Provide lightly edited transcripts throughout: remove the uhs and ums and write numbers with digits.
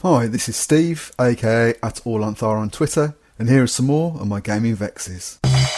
Hi, this is Steve, aka @AllAnthar on Twitter, and here are some more of my gaming vexes.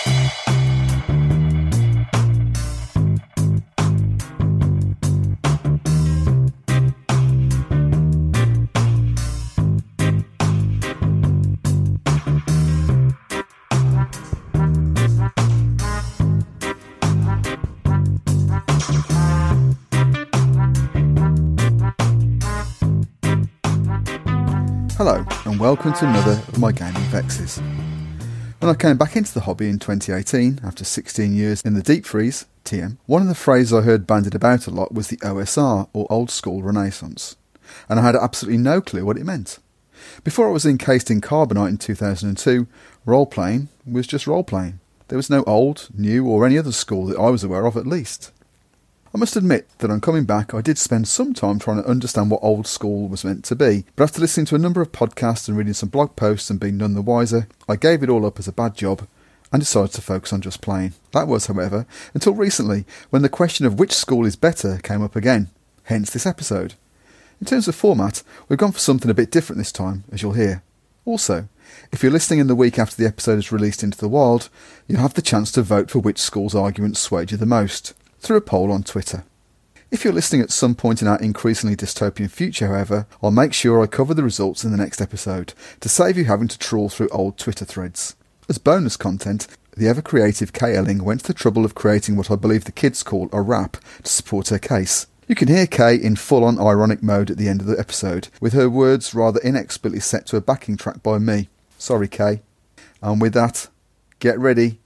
Hello, and welcome to another of my gaming vexes. When I came back into the hobby in 2018, after 16 years in the deep freeze, TM, one of the phrases I heard bandied about a lot was the OSR, or Old School Renaissance, and I had absolutely no clue what it meant. Before I was encased in Carbonite in 2002, role-playing was just role-playing. There was no old, new, or any other school that I was aware of at least. I must admit that on coming back I did spend some time trying to understand what old school was meant to be, but after listening to a number of podcasts and reading some blog posts and being none the wiser, I gave it all up as a bad job and decided to focus on just playing. That was, however, until recently when the question of which school is better came up again, hence this episode. In terms of format, we've gone for something a bit different this time, as you'll hear. Also, if you're listening in the week after the episode is released into the wild, you'll have the chance to vote for which school's arguments swayed you the most, through a poll on Twitter. If you're listening at some point in our increasingly dystopian future, however, I'll make sure I cover the results in the next episode, to save you having to trawl through old Twitter threads. As bonus content, the ever-creative Kay Elling went to the trouble of creating what I believe the kids call a rap to support her case. You can hear Kay in full-on ironic mode at the end of the episode, with her words rather inexplicably set to a backing track by me. Sorry, Kay. And with that, get ready.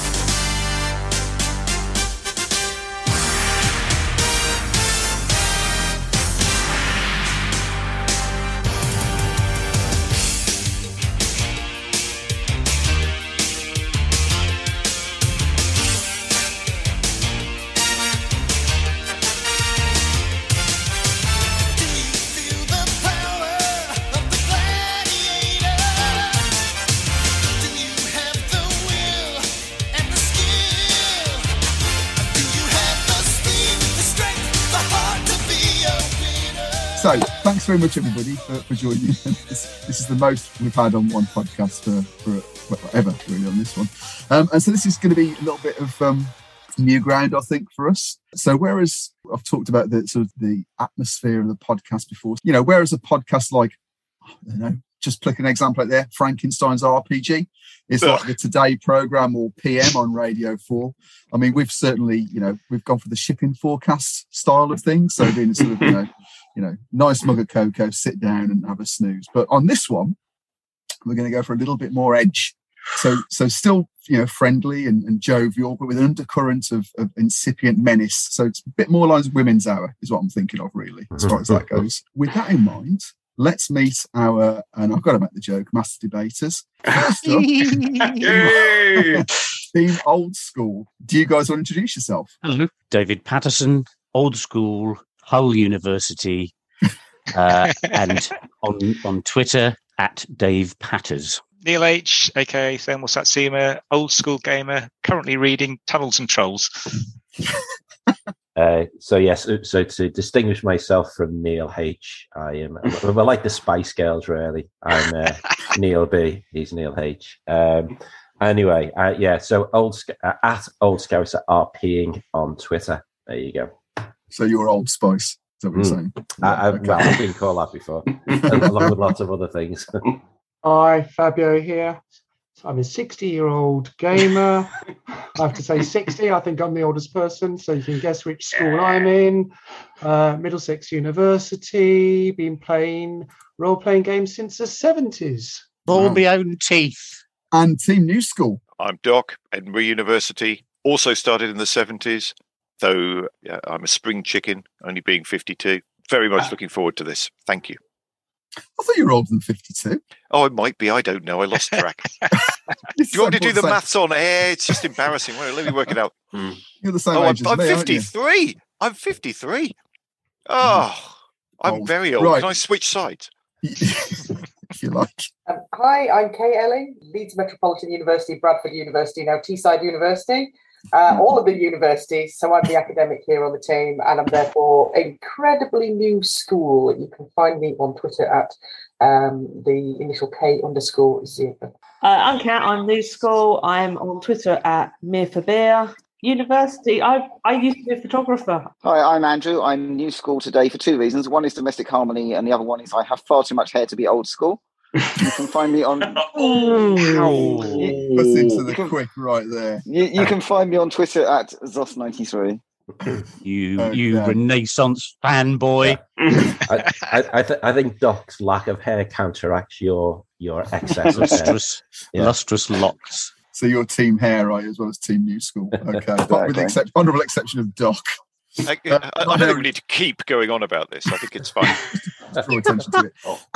So, thanks very much, everybody, for joining. This is the most we've had on one podcast for ever, really, on this one. And so this is going to be a little bit of new ground, I think, for us. So whereas I've talked about the sort of the atmosphere of the podcast before, you know, whereas a podcast like, I don't know, just click an example out there, Frankenstein's RPG, is like the Today programme or PM on Radio 4. I mean, we've certainly, you know, we've gone for the shipping forecast style of things. So doing sort of, you know, nice mug of cocoa, sit down and have a snooze. But on this one, we're going to go for a little bit more edge. So still, you know, friendly and jovial, but with an undercurrent of incipient menace. So it's a bit more like Women's Hour is what I'm thinking of, really, as far as that goes. With that in mind, let's meet our, and I've got to make the joke, master debaters. First up, Team Old School. Do you guys want to introduce yourself? Hello, David Patterson, Old School, Hull University, and on Twitter @Dave Patters. Neil H, aka Thermal Satsuma, Old School Gamer, currently reading Tunnels and Trolls. So to distinguish myself from Neil H, I'm like the Spice Girls, really. I'm Neil B, he's Neil H. Anyway, so Old Scouser RPing on Twitter. There you go. So you're Old Spice, is that what you're saying? Well, I've been called that before, along with lots of other things. Hi, Fabio here. I'm a 60-year-old gamer. I have to say 60. I think I'm the oldest person, so you can guess which school I'm in. Middlesex University, been playing role-playing games since the 70s. All my own teeth. And Team New School. I'm Doc, Edinburgh University. Also started in the 70s, though I'm a spring chicken, only being 52. Very much looking forward to this. Thank you. I thought you were older than 52. Oh, it might be. I don't know. I lost track. Do you want me to do the maths on air? It's just embarrassing. Well, let me work it out. You're the same age as I'm me, 53. I'm 53. Oh, I'm very old. Right. Can I switch sides? If you like. Hi, I'm Kay Elling, Leeds Metropolitan University, Bradford University, now Teesside University. All of the universities, so I'm the academic here on the team, and I'm therefore incredibly new school. You can find me on Twitter The initial K _ zero. I'm Kat. I'm new school. I'm on Twitter at Mere for Beer. University. I used to be a photographer. Hi, I'm Andrew. I'm new school today for 2 reasons. One is domestic harmony, and the other one is I have far too much hair to be old school. You can find me on. That's into the quick right there. You can find me on Twitter at Zos93. You Renaissance fanboy. I think Doc's lack of hair counteracts your excess of hair. Lustrous locks. So you're team hair, right, as well as team new school. Okay, but with the honourable exception of Doc. I don't think we need to keep going on about this. I think it's fine. Draw attention to it.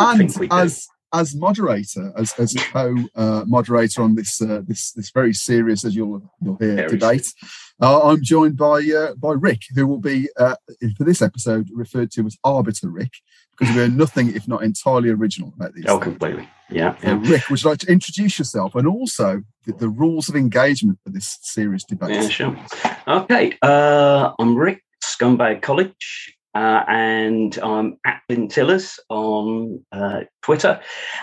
And as moderator, as co-moderator on this very serious, as you'll hear, debate, I'm joined by Rick, who will be for this episode referred to as Arbiter Rick, because we're nothing if not entirely original about these. Oh, completely. Yeah. Rick, would you like to introduce yourself and also the rules of engagement for this serious debate? Yeah, sure. Okay, I'm Rick, Scumbag College. And I'm at Vintillers on Twitter.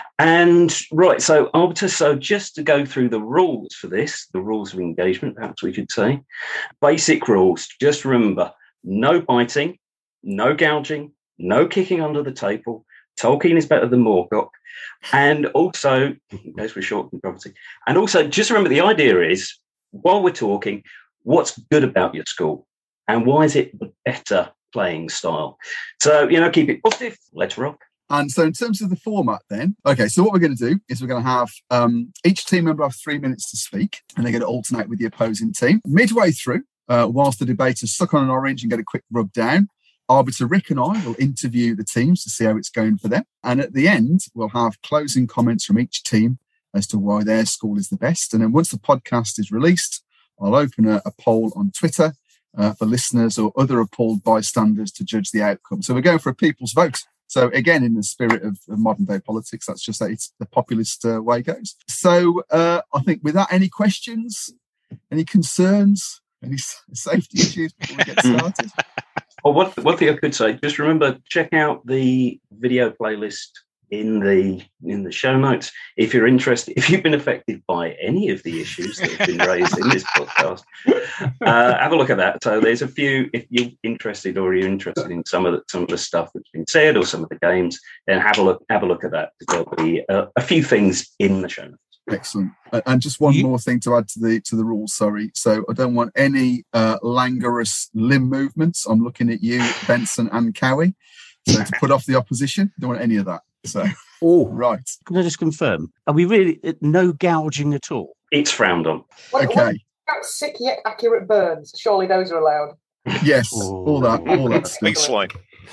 And right, so Arbiter, so just to go through the rules for this, the rules of engagement, perhaps we should say. Basic rules, just remember, no biting, no gouging, no kicking under the table. Tolkien is better than Morgoth. And also, goes for short controversy. And also, just remember, the idea is, while we're talking, what's good about your school? And why is it the better playing style? So, keep it positive. Let's rock. And so in terms of the format then, okay, so what we're going to do is we're going to have each team member have 3 minutes to speak, and they're going to alternate with the opposing team. Midway through, whilst the debaters suck on an orange and get a quick rub down, Arbiter Rick and I will interview the teams to see how it's going for them. And at the end, we'll have closing comments from each team as to why their school is the best. And then once the podcast is released, I'll open a poll on Twitter for listeners or other appalled bystanders to judge the outcome. So we're going for a people's vote. So again, in the spirit of modern day politics, that's just that it's the populist way it goes. So I think without any questions, any concerns, any safety issues before we get started. Well, one thing I could say, just remember, check out the video playlist in the show notes if you're interested, if you've been affected by any of the issues that have been raised in this podcast. Have a look at that. So there's a few, if you're interested or you're interested in some of the stuff that's been said or some of the games, then have a look at that. There'll be a few things in the show notes. Excellent. And just one more thing to add to the rules, sorry. So I don't want any languorous limb movements. I'm looking at you, Benson and Cowie. So to put off the opposition, don't want any of that. So, right. Can I just confirm? Are we really no gouging at all? It's frowned on. Okay. What about sick yet accurate burns? Surely those are allowed. Yes, all that stuff. Big swine.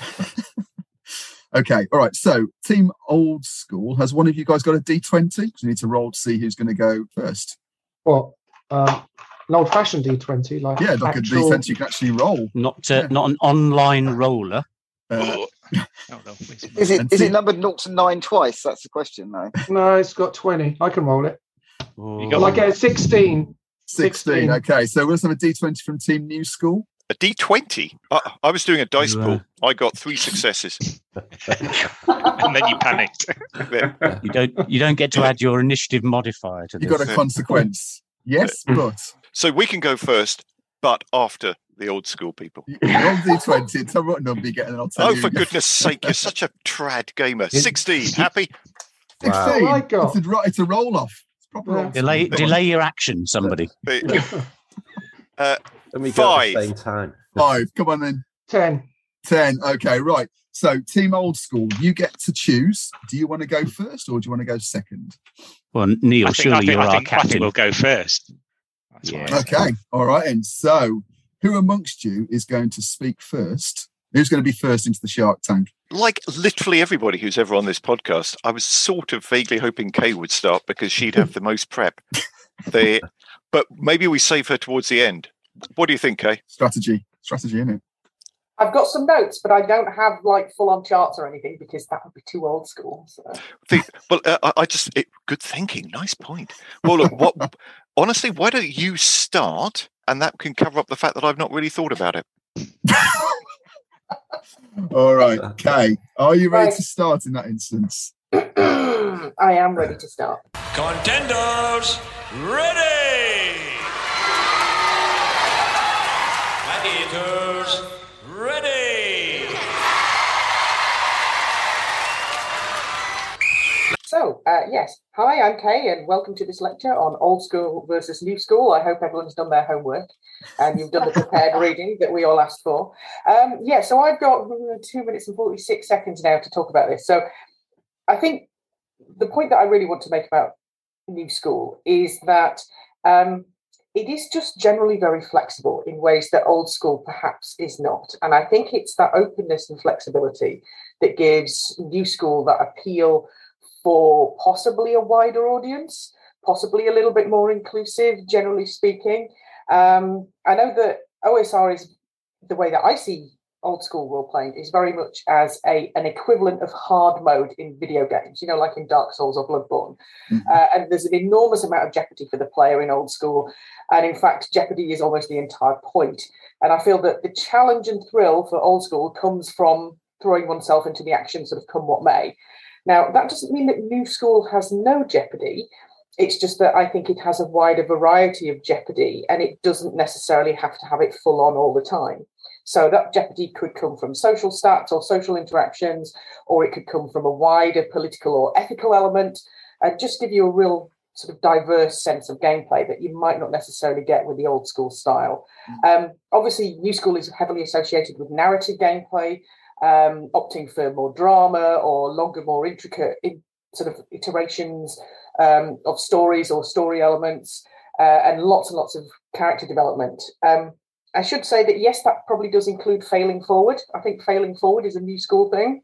Okay, all right. So, Team Old School, has one of you guys got a D20? Because we need to roll to see who's going to go first. What? An old-fashioned D20, like like a D20 you can actually roll. Not an online roller. Is it numbered 0 to 9 twice? That's the question, though. No, it's got 20. I can roll it. You Like a 16. 16. Okay, so we'll have a D20 from Team New School. A D20? I was doing a dice pool. I got 3 successes. And then you panicked. You don't get to add your initiative modifier to this. You got a consequence. Yes, but so we can go first, but after the old school people. Roll D20. Tell me what number you get, and I'll tell you. Oh, for goodness sake! You're such a trad gamer. 16. Happy? 16. Wow. It's a roll off. It's proper. Delay your action, somebody. And we 5. go at the same time. 5. Come on then. 10. 10. Okay, right. So, Team Old School, you get to choose. Do you want to go first, or do you want to go second? Well, Neil, surely you're our I think captain. we'll go first. Okay. All right. And so, who amongst you is going to speak first? Who's going to be first into the shark tank? Like literally everybody who's ever on this podcast, I was sort of vaguely hoping Kay would start because she'd have the most prep. But maybe we save her towards the end. What do you think, Kay? Strategy, isn't it? I've got some notes, but I don't have like full-on charts or anything because that would be too old school. So. Good thinking. Nice point. Well, look, honestly, why don't you start, and that can cover up the fact that I've not really thought about it. All right, Kay, are you ready to start in that instance? I am ready to start. Contenders, ready! Gladiators, ready! So, yes. Hi, I'm Kay, and welcome to this lecture on old school versus new school. I hope everyone's done their homework and you've done the prepared reading that we all asked for. So I've got 2 minutes and 46 seconds now to talk about this. So I think the point that I really want to make about new school is that it is just generally very flexible in ways that old school perhaps is not. And I think it's that openness and flexibility that gives new school that appeal for possibly a wider audience, possibly a little bit more inclusive, generally speaking. I know that OSR is the way that I see old school role playing is very much as an equivalent of hard mode in video games, like in Dark Souls or Bloodborne. And there's an enormous amount of jeopardy for the player in old school. And in fact, jeopardy is almost the entire point. And I feel that the challenge and thrill for old school comes from throwing oneself into the action, sort of come what may. Now, that doesn't mean that new school has no jeopardy. It's just that I think it has a wider variety of jeopardy, and it doesn't necessarily have to have it full on all the time. So that jeopardy could come from social stats or social interactions, or it could come from a wider political or ethical element, and just give you a real sort of diverse sense of gameplay that you might not necessarily get with the old school style. Obviously, new school is heavily associated with narrative gameplay, opting for more drama or longer, more intricate sort of iterations of stories or story elements, and lots of character development. I should say that, yes, that probably does include failing forward. I think failing forward is a new school thing.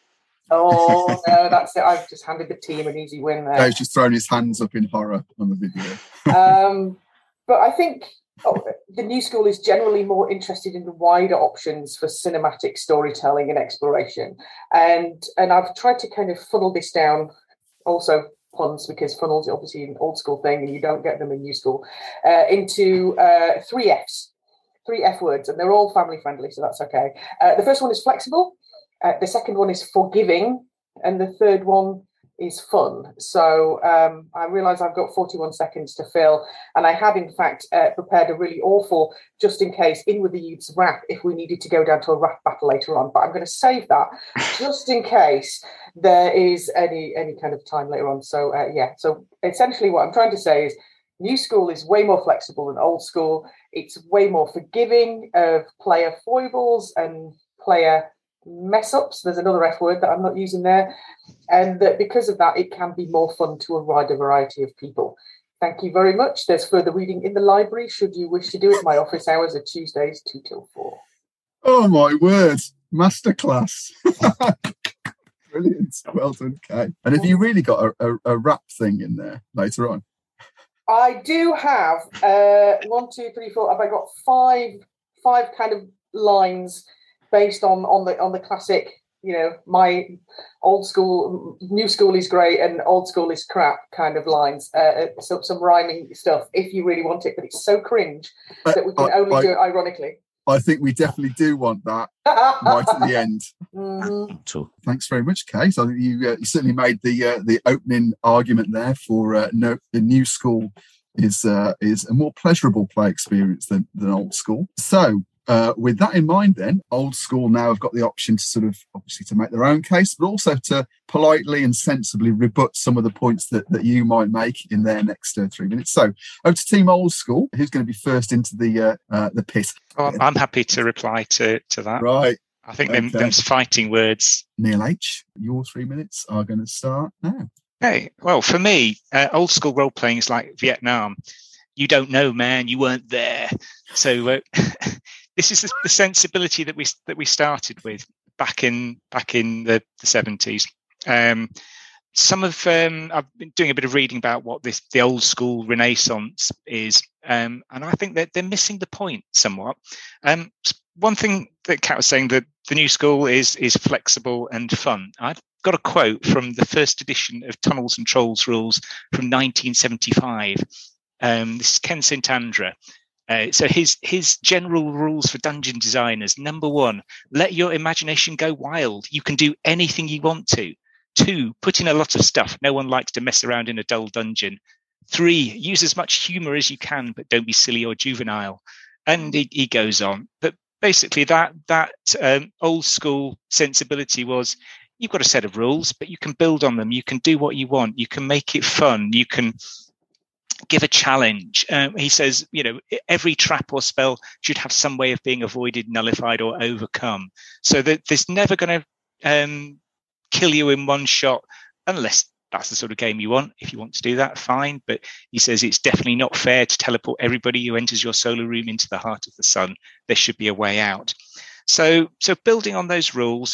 Oh, no, that's it. I've just handed the team an easy win there. Dave's just thrown his hands up in horror on the video. But I think the new school is generally more interested in the wider options for cinematic storytelling and exploration. And I've tried to kind of funnel this down, also puns, because funnels are obviously an old school thing and you don't get them in new school, into 3 Fs, 3 F words, and they're all family friendly, so that's okay. The first one is flexible, the second one is forgiving, and the third one is fun. So I realise I've got 41 seconds to fill, and I had in fact prepared a really awful just in case in with the youths rap if we needed to go down to a rap battle later on, but I'm going to save that just in case there is any kind of time later on. So so essentially what I'm trying to say is new school is way more flexible than old school. It's way more forgiving of player foibles and player mess ups. There's another F word that I'm not using there, and that because of that it can be more fun to a wider variety of people. Thank you very much. There's further reading in the library should you wish to do it. My office hours are Tuesdays 2 till 4. Oh my word, masterclass. Brilliant, well done, Kay. And have you really got a rap thing in there later on? I do have 1, 2, 3, 4. I've got five kind of lines based on the classic, my old school, new school is great and old school is crap kind of lines. So some rhyming stuff if you really want it, but it's so cringe that we can only do it ironically. I think we definitely do want that right at the end. Mm-hmm. Thanks very much, Kay. So I think you certainly made the opening argument there for the new school is a more pleasurable play experience than old school. So with that in mind, then, old school now have got the option to sort of obviously to make their own case, but also to politely and sensibly rebut some of the points that you might make in their next 3 minutes. So over to Team Old School. Who's going to be first into the pit? Oh, I'm happy to reply to that. Right. I think them's fighting words. Neil H., your 3 minutes are going to start now. Okay. Well, for me, old school role playing is like Vietnam. You don't know, man. You weren't there. So this is the sensibility that we started with back in the 70s. Some of I've been doing a bit of reading about what the old school Renaissance is, and I think that they're missing the point somewhat. One thing that Kat was saying, that the new school is flexible and fun. I've got a quote from the first edition of Tunnels and Trolls Rules from 1975. This is Ken St. Andra. So his general rules for dungeon designers: number 1, let your imagination go wild. You can do anything you want to. 2, put in a lot of stuff. No one likes to mess around in a dull dungeon. 3, use as much humor as you can, but don't be silly or juvenile. And he goes on. But basically that old school sensibility was, you've got a set of rules, but you can build on them. You can do what you want. You can make it fun. You can give a challenge. He says, every trap or spell should have some way of being avoided, nullified, or overcome. So that there's never going to kill you in one shot, unless that's the sort of game you want. If you want to do that, fine. But he says it's definitely not fair to teleport everybody who enters your solar room into the heart of the sun. There should be a way out. So building on those rules,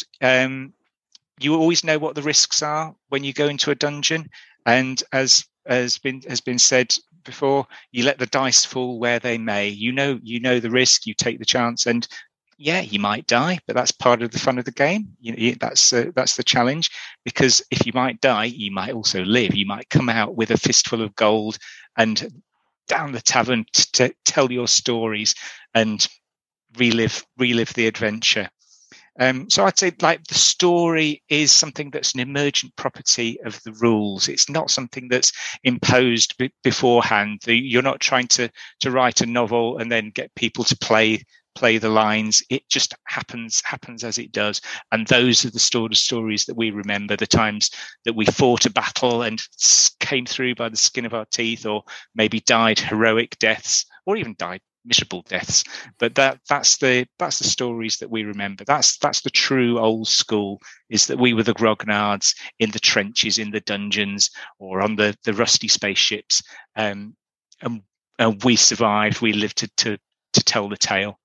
you always know what the risks are when you go into a dungeon. And as has been said before, you let the dice fall where they may. You know the risk, you take the chance, and yeah, you might die, but that's part of the fun of the game. That's the challenge, because if you might die, you might also live. You might come out with a fistful of gold and down the tavern to tell your stories and relive the adventure. So I'd say, like, the story is something that's an emergent property of the rules. It's not something that's imposed beforehand. You're not trying to write a novel and then get people to play the lines. It just happens as it does. And those are the sort of stories that we remember, the times that we fought a battle and came through by the skin of our teeth, or maybe died heroic deaths, or even died miserable deaths. But that's the stories that we remember. That's the true old school, is that we were the grognards in the trenches, in the dungeons, or on the rusty spaceships, and we survived. We lived to tell the tale.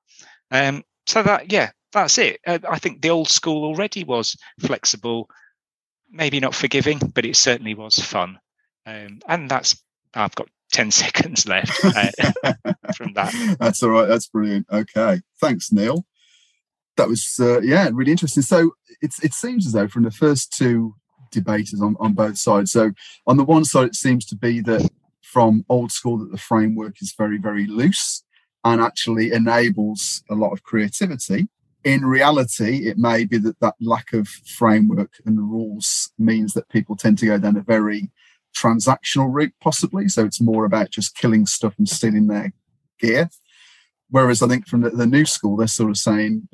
So that's it. I think the old school already was flexible, maybe not forgiving, but it certainly was fun. And I've got 10 seconds left from that. That's all right. That's brilliant. Okay. Thanks, Neil. That was, really interesting. So it seems as though from the first two debaters on both sides, so on the one side, it seems to be that from old school that the framework is very, very loose and actually enables a lot of creativity. In reality, it may be that lack of framework and rules means that people tend to go down a very transactional route, possibly. So it's more about just killing stuff and stealing their gear. Whereas I think from the new school, they're sort of saying,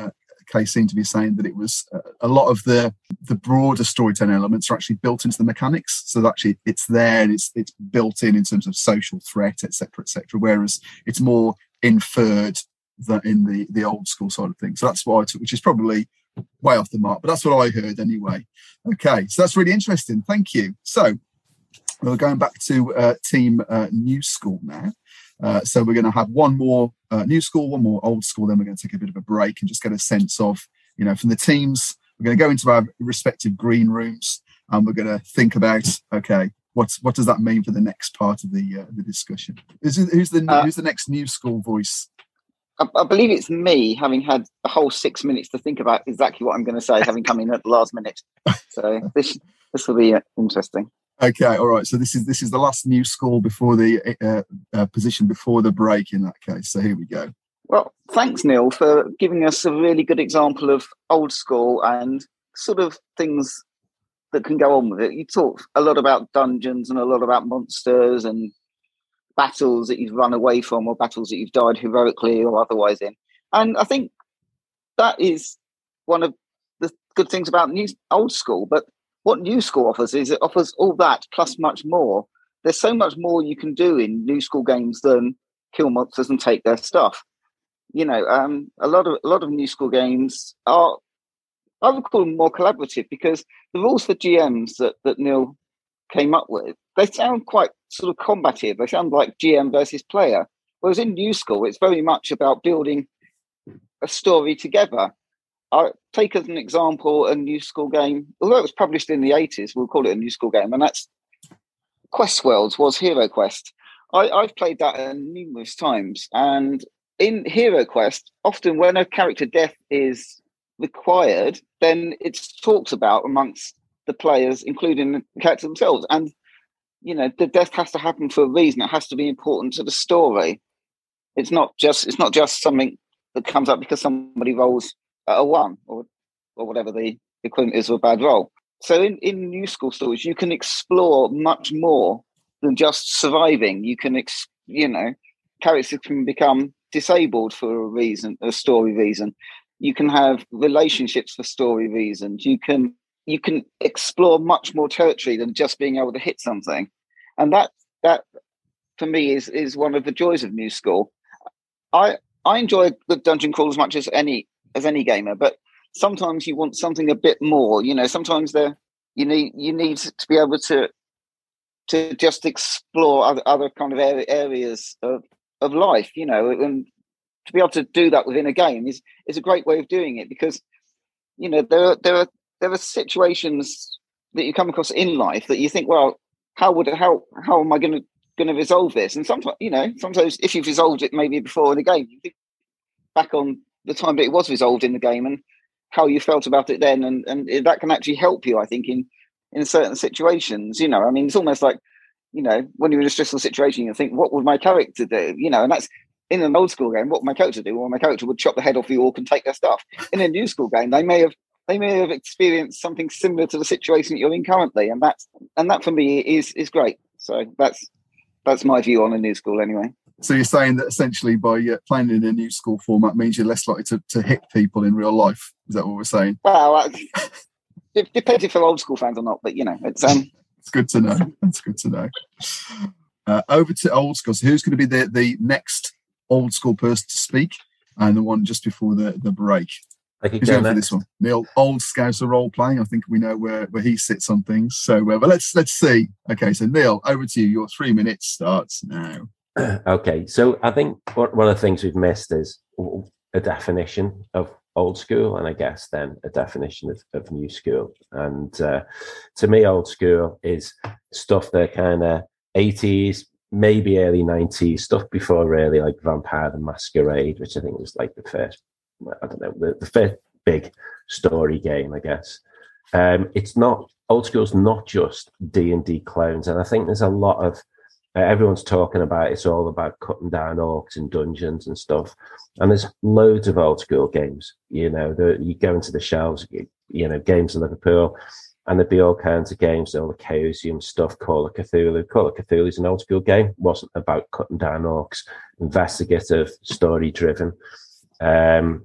Kay seemed to be saying that it was a lot of the broader storytelling elements are actually built into the mechanics. So actually it's there and it's built in terms of social threat, etc., etc. Whereas it's more inferred than in the old school side of things. So that's what I took, which is probably way off the mark, but that's what I heard anyway. Okay, so that's really interesting. Thank you. So we're going back to team new school now. So we're going to have one more new school, one more old school, then we're going to take a bit of a break and just get a sense of, from the teams. We're going to go into our respective green rooms and we're going to think about, okay, what does that mean for the next part of the discussion? Who's the next new school voice? I believe it's me, having had a whole 6 minutes to think about exactly what I'm going to say, having come in at the last minute. So this will be interesting. Okay, all right. So this is the last new school before the position before the break in that case. So here we go. Well, thanks, Neil, for giving us a really good example of old school and sort of things that can go on with it. You talk a lot about dungeons and a lot about monsters and battles that you've run away from or battles that you've died heroically or otherwise in. And I think that is one of the good things about old school. But what new school offers is it offers all that plus much more. There's so much more you can do in new school games than kill monsters and take their stuff. A lot of new school games are, I would call them more collaborative, because the rules for GMs that Neil came up with, they sound quite sort of combative. They sound like GM versus player. Whereas in new school, it's very much about building a story together. I'll take as an example a new school game, although it was published in the 80s, we'll call it a new school game, and that's Quest Worlds, was Hero Quest. I've played that numerous times, and in Hero Quest, often when a character death is required, then it's talked about amongst the players, including the characters themselves. And, the death has to happen for a reason. It has to be important to the story. It's not just something that comes up because somebody rolls a 1 or whatever the equivalent is of a bad roll. So in new school stories, you can explore much more than just surviving. You can, characters can become disabled for a story reason. You can have relationships for story reasons. You can explore much more territory than just being able to hit something. And that for me is one of the joys of new school. I enjoy the dungeon crawl as much as any gamer, but sometimes you want something a bit more. Sometimes you need to be able to just explore other kind of areas of life, and to be able to do that within a game is a great way of doing it, because there are situations that you come across in life that you think, well, how am I going to resolve this? And sometimes if you've resolved it maybe before in the game, you think back on the time that it was resolved in the game and how you felt about it then, and that can actually help you, I think, in certain situations. It's almost like, when you're in a stressful situation, you think, what would my character do? And that's in an old school game. What would my character do? Well, my character would chop the head off the orc and take their stuff. In a new school game, they may have experienced something similar to the situation that you're in currently, and that for me is great. So that's my view on a new school, anyway. So you're saying that essentially by playing in a new school format means you're less likely to hit people in real life. Is that what we're saying? Well, it depends if they're old school fans or not, but it's it's good to know. That's good to know. Over to old school. So who's going to be the next old school person to speak, and the one just before the break? Who's going for this one? Neil, old Scouser role playing. I think we know where he sits on things. So, but let's see. Okay, so Neil, over to you. Your 3 minutes starts now. Okay, so I think one of the things we've missed is a definition of old school, and I guess then a definition of new school. And to me, old school is stuff that kind of 80s, maybe early 90s, stuff before really like Vampire the Masquerade, which I think was like the first, I don't know, the first big story game, I guess. It's not, old school's not just D&D clones, and I think there's a lot of everyone's talking about it's all about cutting down orcs and dungeons and stuff, and there's loads of old school games. You go into the shelves, Games of Liverpool, and there'd be all kinds of games, all the Chaosium stuff. Call of Cthulhu. Call of Cthulhu is an old school game. It wasn't about cutting down orcs. Investigative, story driven. And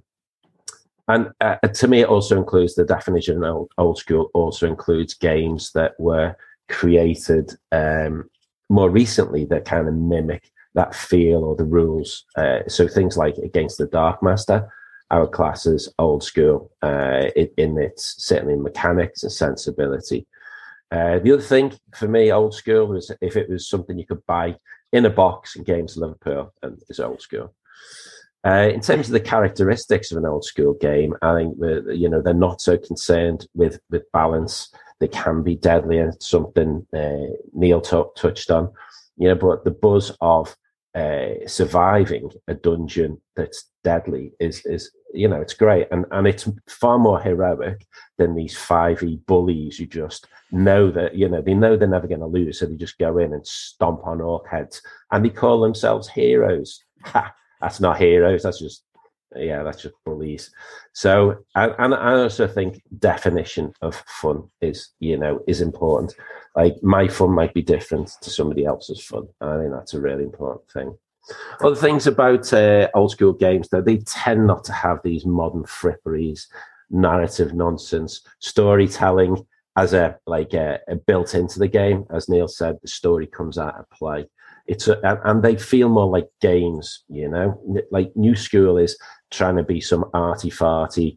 to me, it also includes the definition of old school. Also includes games that were created more recently that kind of mimic that feel or the rules. So things like Against the Dark Master, our class is old school in its certainly mechanics and sensibility. The other thing for me, old school, was if it was something you could buy in a box in Games of Liverpool, and is old school. In terms of the characteristics of an old school game, I think they're not so concerned with balance. They can be deadly, and it's something Neil touched on. But the buzz of surviving a dungeon that's deadly is it's great, and it's far more heroic than these 5e bullies who just know that they know they're never going to lose, so they just go in and stomp on orc heads, and they call themselves heroes. That's not heroes. That's just bullies. So, and I also think definition of fun is important. Like my fun might be different to somebody else's fun. And I think that's a really important thing. Other things about old school games, though, they tend not to have these modern fripperies, narrative nonsense, storytelling as a built into the game. As Neil said, the story comes out of play. And they feel more like games, like new school is trying to be some arty-farty,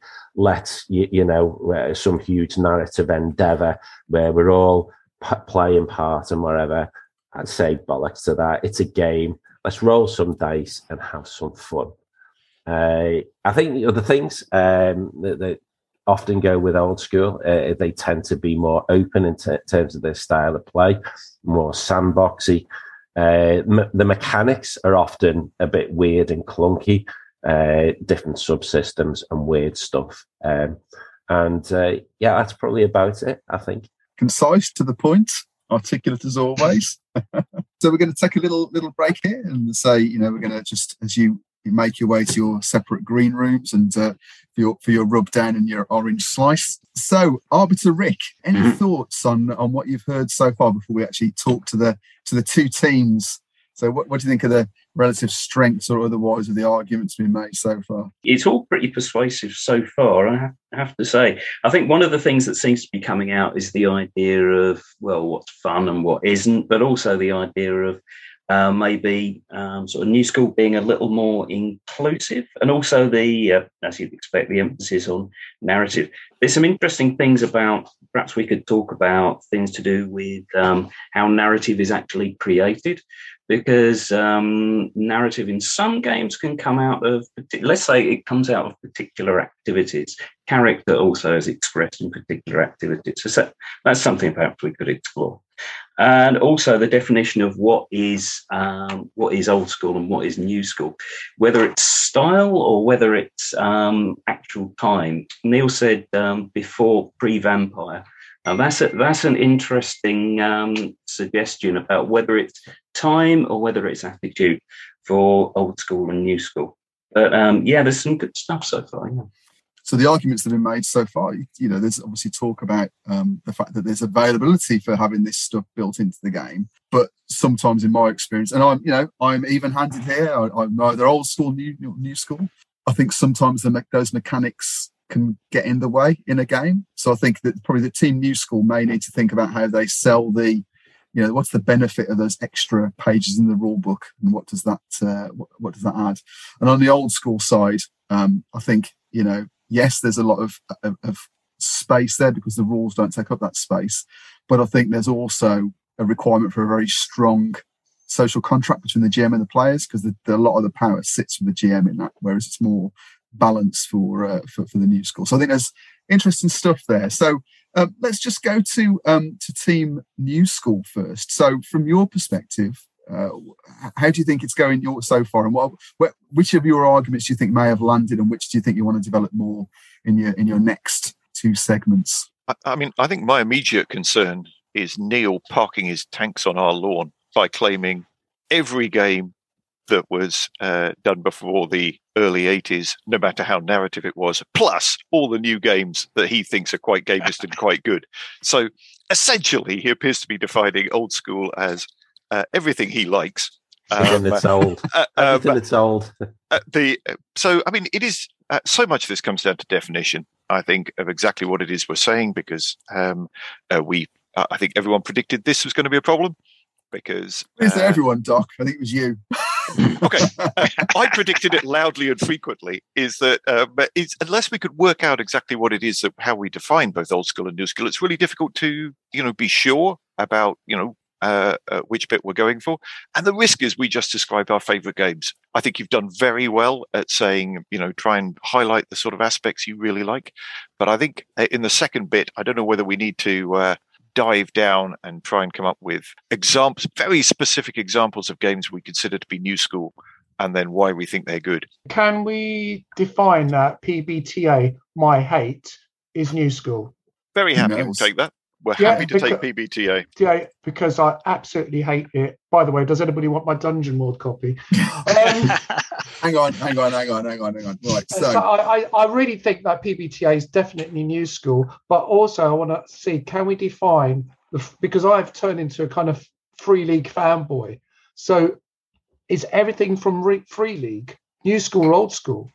some huge narrative endeavor where we're all playing part and whatever. I'd say bollocks to that. It's a game. Let's roll some dice and have some fun. I think the other things that often go with old school, they tend to be more open in terms of their style of play, more sandboxy. The mechanics are often a bit weird and clunky, different subsystems and weird stuff. That's probably about it, I think. Concise, to the point, articulate as always. So we're going to take a little break here and say, we're going to just, as you you make your way to your separate green rooms and for your rub down and your orange slice. So, Arbiter Rick, any thoughts on what you've heard so far before we actually talk to the two teams? So what do you think of the relative strengths or otherwise of the arguments being made so far? It's all pretty persuasive so far, I have to say. I think one of the things that seems to be coming out is the idea of, well, what's fun and what isn't, but also the idea of maybe sort of new school being a little more inclusive, and also the, as you'd expect, the emphasis on narrative. There's some interesting things about, perhaps we could talk about things to do with how narrative is actually created, because narrative in some games can come out of, let's say it comes out of particular activities. Character also is expressed in particular activities. So that's something perhaps we could explore. And also the definition of what is old school and what is new school, whether it's style or whether it's actual time. Neil said before pre-vampire. That's an interesting suggestion about whether it's time or whether it's attitude for old school and new school. But there's some good stuff so far. Yeah. So the arguments that have been made so far, there's obviously talk about the fact that there's availability for having this stuff built into the game. But sometimes, in my experience, and I'm even-handed here. I know they're old school, new school. I think sometimes those mechanics can get in the way in a game. So I think that probably the team new school may need to think about how they sell what's the benefit of those extra pages in the rule book, and what does that add? And on the old school side, I think yes, there's a lot of space there because the rules don't take up that space, but I think there's also a requirement for a very strong social contract between the GM and the players, because a lot of the power sits with the GM in that, whereas it's more balanced for the new school. So I think there's interesting stuff there. So let's just go to team new school first. So from your perspective, how do you think it's going so far, and which of your arguments do you think may have landed, and which do you think you want to develop more in your next two segments? I mean, I think my immediate concern is Neil parking his tanks on our lawn by claiming every game that was done before the early 80s, no matter how narrative it was, plus all the new games that he thinks are quite gamist and quite good. So essentially, he appears to be defining old school as everything he likes. Everything that's old. Everything that's old. So, I mean, it is so much of this comes down to definition, I think, of exactly what it is we're saying, because I think everyone predicted this was going to be a problem. Because is there everyone, Doc? I think it was you. Okay, I predicted it loudly and frequently. Is that unless we could work out exactly what it is how we define both old school and new school, it's really difficult to be sure about which bit we're going for. And the risk is we just described our favorite games. I think you've done very well at saying, try and highlight the sort of aspects you really like. But I think in the second bit, I don't know whether we need to dive down and try and come up with examples, very specific examples of games we consider to be new school, and then why we think they're good. Can we define that PBTA, my hate, is new school? Very happy we'll take that. We're happy to take PBTA. Yeah, because I absolutely hate it. By the way, does anybody want my Dungeon World copy? Hang on. Right, so I really think that PBTA is definitely new school, but also I want to see, can we define, because I've turned into a kind of Free League fanboy. So is everything from Free League new school or old school?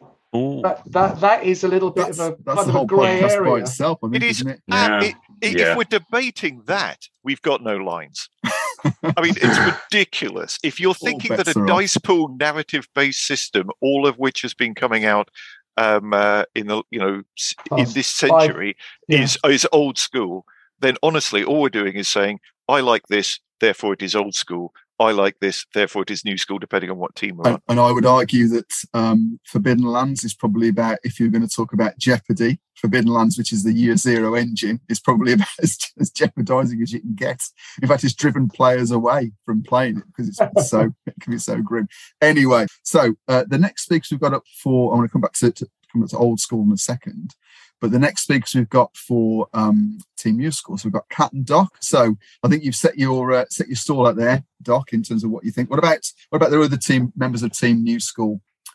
That is a little bit of a kind of a grey area by itself. I think, it is, isn't it? If we're debating that, we've got no lines. I mean, it's ridiculous. If you're thinking that a dice pool narrative-based system, all of which has been coming out in this century, is old school, then honestly, all we're doing is saying, I like this, therefore it is old school. I like this, therefore it is new school, depending on what team we're on. And I would argue that Forbidden Lands is probably about, if you're going to talk about Jeopardy, Forbidden Lands, which is the Year Zero engine, is probably about as jeopardizing as you can get. In fact, it's driven players away from playing it because it can be so grim. Anyway, so the next speakers we've got up for, I'm going to come back to old school in a second. But the next speakers we've got for Team New School, so we've got Kat and Doc. So I think you've set your stall out there, Doc, in terms of what you think. What about the other team members of Team New School?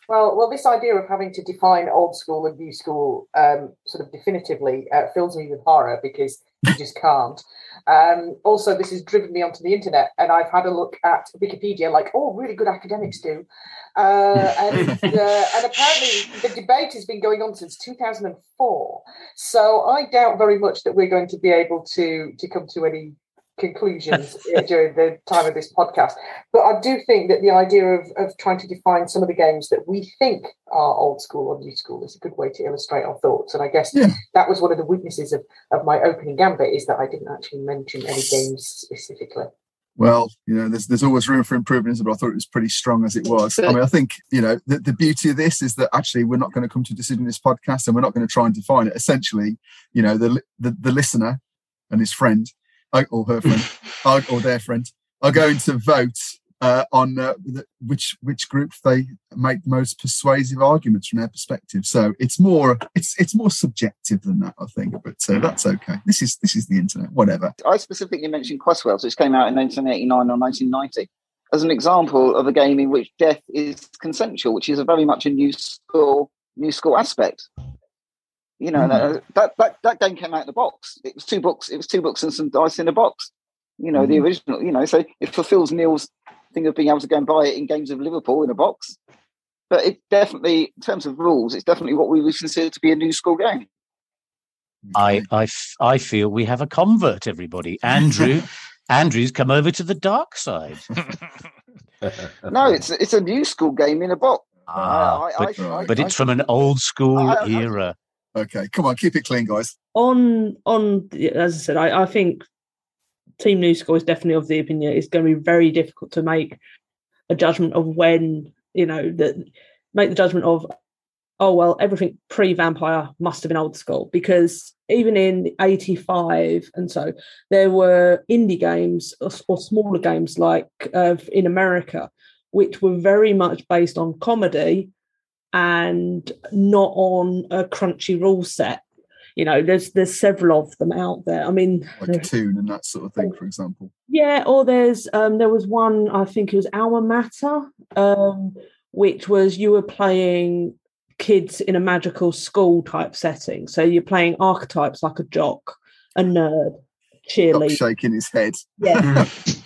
Well, this idea of having to define old school and new school sort of definitively fills me with horror because you just can't. Also, this has driven me onto the internet, and I've had a look at Wikipedia, like all really good academics do. And apparently the debate has been going on since 2004. So I doubt very much that we're going to be able to come to any conclusions during the time of this podcast. But I do think that the idea of trying to define some of the games that we think are old school or new school is a good way to illustrate our thoughts. And I guess that was one of the weaknesses of my opening gambit, is that I didn't actually mention any games specifically. Well, there's always room for improvement, but I thought it was pretty strong as it was. I mean, I think, the beauty of this is that actually we're not going to come to a decision in this podcast, and we're not going to try and define it. Essentially, the listener and his friend, or her friend, or their friend, are going to vote on which group they make the most persuasive arguments from their perspective. So it's more subjective than that, I think. But that's okay. This is the internet. Whatever. I specifically mentioned Questwells, which came out in 1989 or 1990, as an example of a game in which death is consensual, which is a very much a new school aspect. That game came out in the box. It was two books. It was 2 books and some dice in a box. The original. So it fulfills Neil's thing of being able to go and buy it in Games of Liverpool in a box. But it definitely, in terms of rules, it's definitely what we would consider to be a new school game. I feel we have a convert, everybody. Andrew's come over to the dark side. No, it's a new school game in a box. But it's from an old school era. Okay, come on, keep it clean, guys. On as I said, I think Team New School is definitely of the opinion it's going to be very difficult to make a judgment of when, make the judgment of, oh, well, everything pre-Vampire must have been old school, because even in 85 and so, there were indie games or smaller games like in America, which were very much based on comedy and not on a crunchy rule set. There's several of them out there. I mean, like Toon and that sort of thing, for example. Yeah, or there was one, I think it was Alma Mater, which was you were playing kids in a magical school type setting. So you're playing archetypes like a jock, a nerd, cheerleader. Shaking his head. Yeah.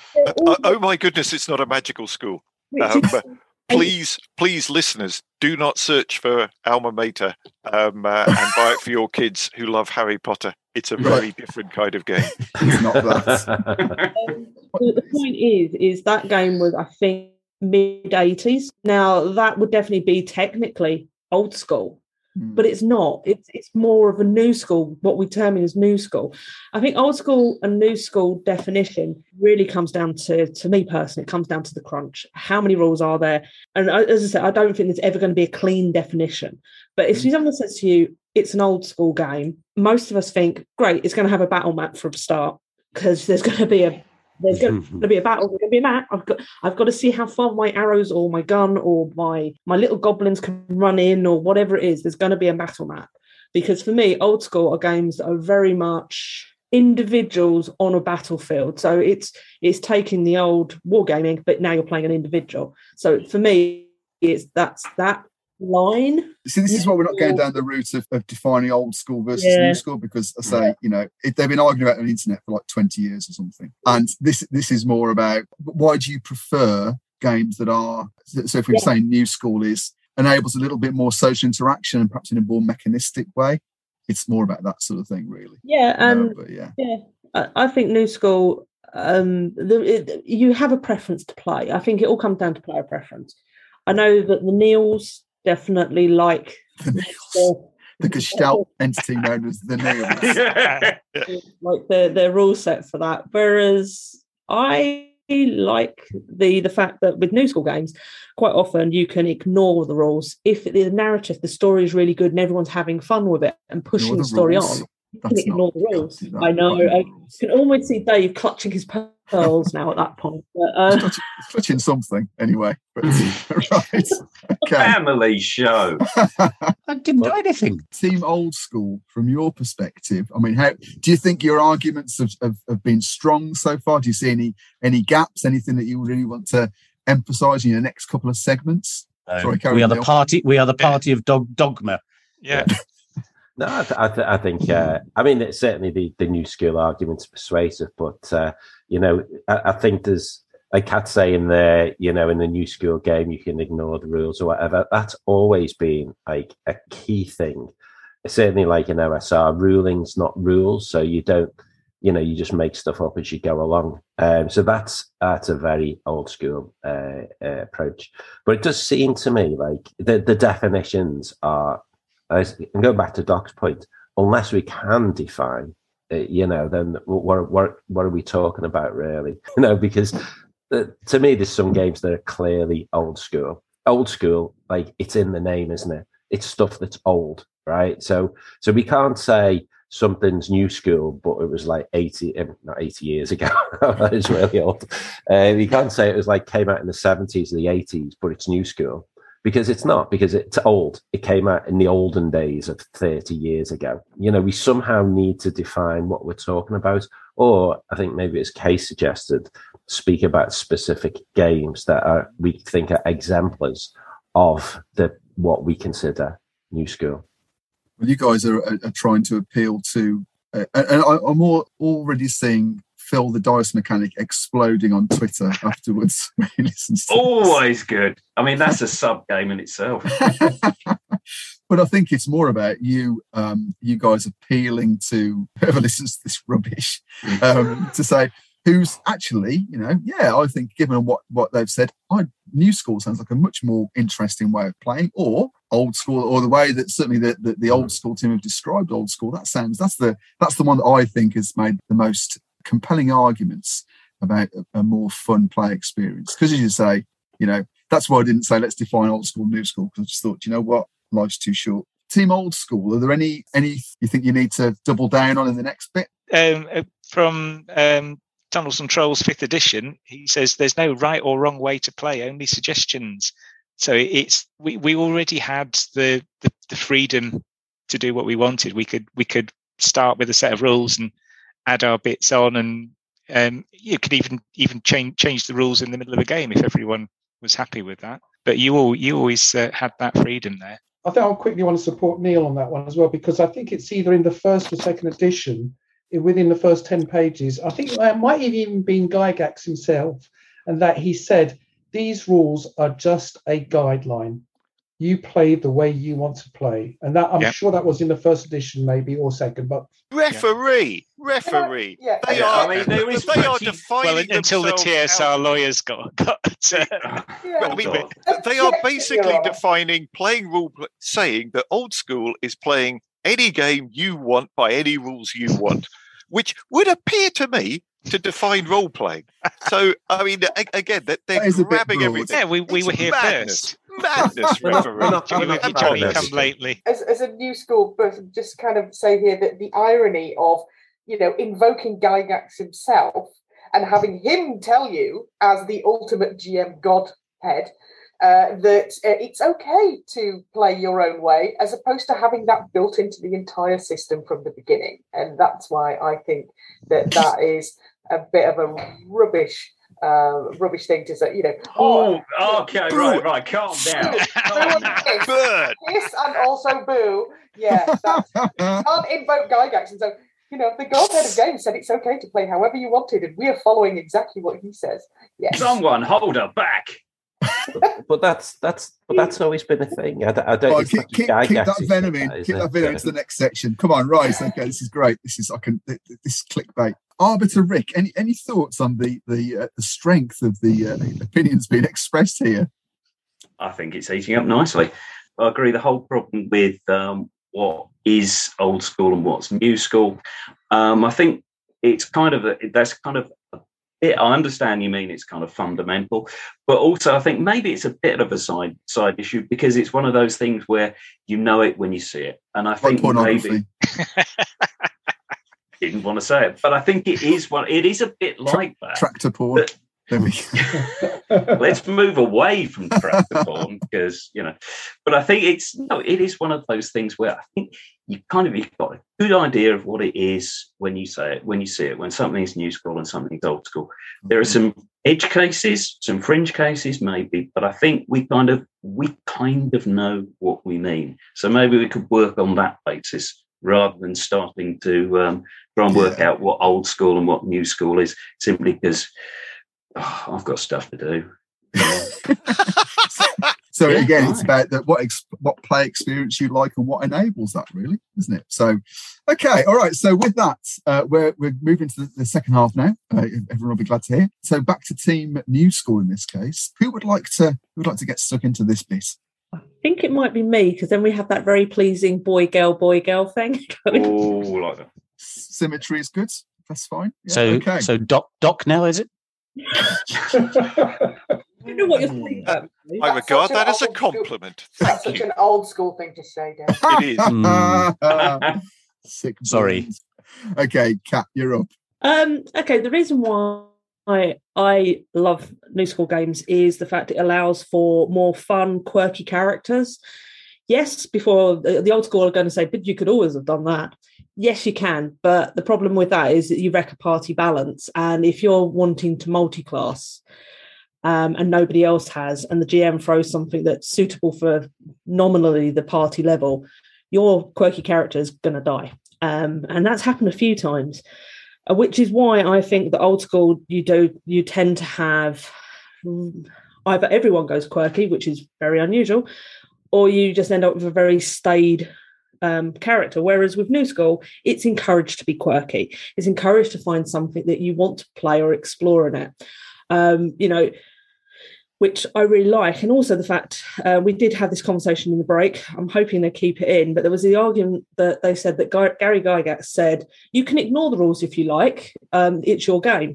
Oh my goodness, it's not a magical school. Please, listeners, do not search for Alma Mater and buy it for your kids who love Harry Potter. It's a very different kind of game. It's not that. The point is that game was, I think, mid-80s. Now, that would definitely be technically old school, but it's not. It's more of a new school, what we term as new school. I think old school and new school definition really comes down to me personally, it comes down to the crunch. How many rules are there? And as I said, I don't think there's ever going to be a clean definition. But if someone says to you, it's an old school game, most of us think, great, it's going to have a battle map from the start, because there's going to be a battle, there's going to be a map. I've got to see how far my arrows or my gun or my little goblins can run in, or whatever it is. There's going to be a battle map, because for me, old school are games that are very much individuals on a battlefield. So it's taking the old wargaming, but now you're playing an individual. So for me, that's that line. See, this is why we're not going down the route of defining old school versus new school, because I say, they've been arguing about it on the internet for like 20 years or something. And this is more about, why do you prefer games that are, so if we're saying new school enables a little bit more social interaction and perhaps in a more mechanistic way. It's more about that sort of thing, really. Yeah, I think new school, you have a preference to play. I think it all comes down to player preference. I know that the Neils definitely like the Gestalt entity known as the Neils. Like their rule set for that. Whereas I like the fact that with new school games, quite often you can ignore the rules. If the narrative, the story is really good and everyone's having fun with it and pushing the story on, you can ignore the rules. I know. I can almost see Dave clutching his pearls now at that point. But, clutching something anyway. But, right. Okay. Family show. I didn't do anything. Team Old School, from your perspective, I mean, how do you think your arguments have been strong so far? Do you see any gaps, anything that you really want to emphasise in your next couple of segments? Sorry, carry we on, are the Neil. party. We are the party of dogma. Yeah. No, I think. I mean, it's certainly the new school argument's persuasive, but I think there's. Like Kat saying there, in the new school game, you can ignore the rules or whatever. That's always been like a key thing. Certainly, like in OSR, ruling's not rules, so you don't. You just make stuff up as you go along. So that's a very old school approach. But it does seem to me like the definitions are. And going back to Doc's point, unless we can define, then what are we talking about really? Because to me, there's some games that are clearly old school. Old school, like it's in the name, isn't it? It's stuff that's old, right? So we can't say something's new school, but it was like not 80 years ago. It's really old. You can't say it was like came out in the 70s or the 80s, but it's new school. Because it's not, because it's old. It came out in the olden days of 30 years ago. We somehow need to define what we're talking about. Or I think maybe as Kay suggested, speak about specific games that we think are exemplars of what we consider new school. Well, you guys are trying to appeal to, and I'm already seeing Phil the Dice Mechanic exploding on Twitter afterwards when he listens to Always this. Good. I mean, that's a sub game in itself. But I think it's more about you guys appealing to whoever listens to this rubbish to say who's actually, I think given what they've said, new school sounds like a much more interesting way of playing, or old school, or the way that certainly the old school team have described old school. That's the one that I think has made the most compelling arguments about a more fun play experience. Because as you say, that's why I didn't say let's define old school, new school, because I just thought, you know what, life's too short. Team old school, are there any you think you need to double down on in the next bit? From Tunnels and Trolls 5th edition, he says there's no right or wrong way to play, only suggestions. So we already had the freedom to do what we wanted. We could start with a set of rules and add our bits on, and you could even change the rules in the middle of a game if everyone was happy with that. But you always had that freedom there. I think I'll quickly want to support Neil on that one as well, because I think it's either in the first or second edition, within the first 10 pages. I think it might have even been Gygax himself, and that he said, these rules are just a guideline. You play the way you want to play. And that I'm sure that was in the first edition, maybe, or second. But referee. Yeah. They are defining until the TSR lawyers got. They are basically defining playing rule, saying that old school is playing any game you want by any rules you want, which would appear to me to define role playing. So, I mean, again, they're grabbing everything. Yeah, we were here first. Madness, referee. Johnny come lately. As a new school person, just kind of say here that the irony of, invoking Gygax himself and having him tell you, as the ultimate GM godhead, that it's okay to play your own way, as opposed to having that built into the entire system from the beginning. And that's why I think that is a bit of a rubbish thing to say, Okay, right, calm down. Kiss and also boo. Yeah, can't invoke Gygax. And so, the godhead of games said it's okay to play however you wanted, and we are following exactly what he says. Yes. Someone hold her back. but that's always been a thing. I don't keep that venom in. Keep that venom into the next section. Come on, right? Okay, this is great. This is clickbait. Arbiter Rick, any thoughts on the strength of the opinions being expressed here? I think it's heating up nicely. I agree. The whole problem with what is old school and what's new school, I think it's that's kind of a bit. I understand you mean it's kind of fundamental, but also I think maybe it's a bit of a side issue, because it's one of those things where you know it when you see it, and I think maybe. Didn't want to say it, but I think it is a bit like that. Tractor porn. Let's move away from tractor porn, because but I think it is one of those things where I think you've got a good idea of what it is when you say it, when you see it, when something's new school and something's old school. There are some edge cases, some fringe cases, maybe, but I think we kind of know what we mean. So maybe we could work on that basis rather than starting to try and work out what old school and what new school is, simply because I've got stuff to do. So again, it's about what play experience you like and what enables that, really, isn't it? So, okay, all right. So with that, we're moving to the second half now. Everyone will be glad to hear. So back to Team New School in this case. Who would like to get stuck into this bit? I think it might be me, because then we have that very pleasing boy girl thing. Oh, like that. Symmetry is good. That's fine. Yeah, So okay. so Doc now, is it? You know what you're saying about me. I regard such an that as a old school- compliment. That's Thank such you. an old school thing to say, Dan. It is. Sick. Sorry. brains. Okay, Kat, you're up. Okay, the reason why I love new school games is the fact it allows for more fun, quirky characters. Yes, before the old school are going to say, but you could always have done that. Yes, you can, but the problem with that is that you wreck a party balance. And if you're wanting to multi-class and nobody else has, and the GM throws something that's suitable for nominally the party level, your quirky character is going to die. And that's happened a few times, which is why I think the old school, you tend to have either everyone goes quirky, which is very unusual, or you just end up with a very staid character. Whereas with new school, it's encouraged to be quirky. It's encouraged to find something that you want to play or explore in it. Which I really like. And also the fact we did have this conversation in the break. I'm hoping they keep it in, but there was the argument that they said that Gary Gygax said, you can ignore the rules if you like. It's your game.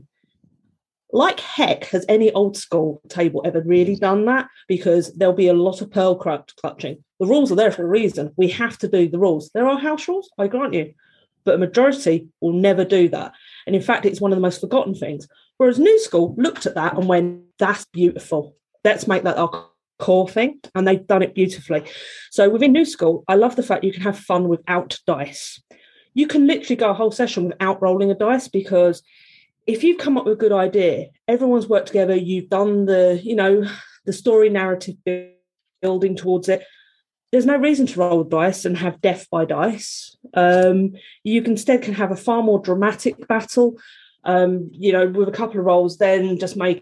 Like heck, has any old school table ever really done that? Because there'll be a lot of pearl clutching. The rules are there for a reason. We have to do the rules. There are house rules, I grant you, but a majority will never do that. And in fact, it's one of the most forgotten things. Whereas new school looked at that and went, that's beautiful. Let's make that our core thing. And they've done it beautifully. So within new school, I love the fact you can have fun without dice. You can literally go a whole session without rolling a dice, because if you've come up with a good idea, everyone's worked together, you've done the story narrative building towards it. There's no reason to roll dice and have death by dice. You instead can have a far more dramatic battle, with a couple of rolls, then just make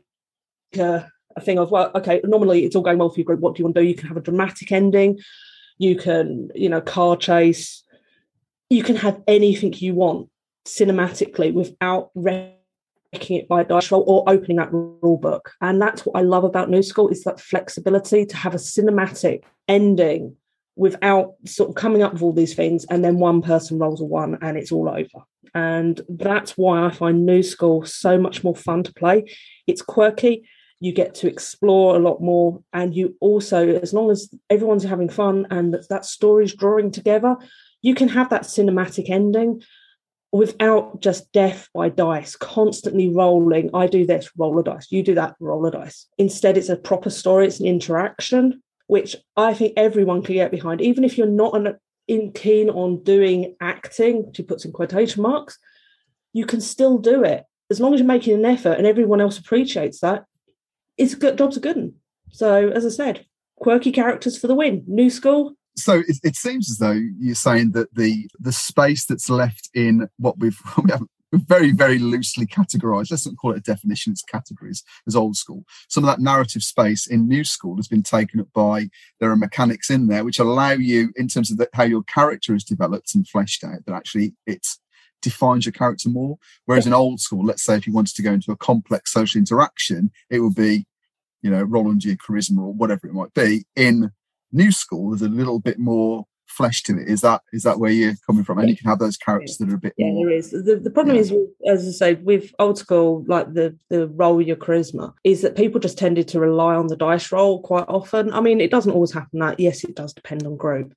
a thing of, well, okay, normally it's all going well for your group. What do you want to do? You can have a dramatic ending. You can, car chase. You can have anything you want cinematically without wrecking it by a dice roll or opening that rule book. And that's what I love about new school, is that flexibility to have a cinematic ending without sort of coming up with all these things, and then one person rolls a 1 and it's all over. And that's why I find new school so much more fun to play. It's quirky. You get to explore a lot more. And you also, as long as everyone's having fun and that story's drawing together, you can have that cinematic ending without just death by dice, constantly rolling. I do this, roll a dice. You do that, roll a dice. Instead, it's a proper story. It's an interaction, which I think everyone can get behind. Even if you're not keen on doing acting, to put some quotation marks, you can still do it. As long as you're making an effort and everyone else appreciates that, job's a good one. So, as I said, quirky characters for the win. New school. So it seems as though you're saying that the space that's left in what we have very, very loosely categorised, let's not call it a definition, it's categories, as old school. Some of that narrative space in new school has been taken up by, there are mechanics in there which allow you, in terms of how your character is developed and fleshed out, that actually it defines your character more. Whereas in old school, let's say if you wanted to go into a complex social interaction, it would be, roll under your charisma or whatever it might be. In new school, there's a little bit more flesh to it. Is that where you're coming from? And you can have those characters that are a bit more. Yeah, there is. The problem is, as I say, with old school, like the roll your charisma, is that people just tended to rely on the dice roll quite often. I mean, it doesn't always happen that. Yes, it does depend on group.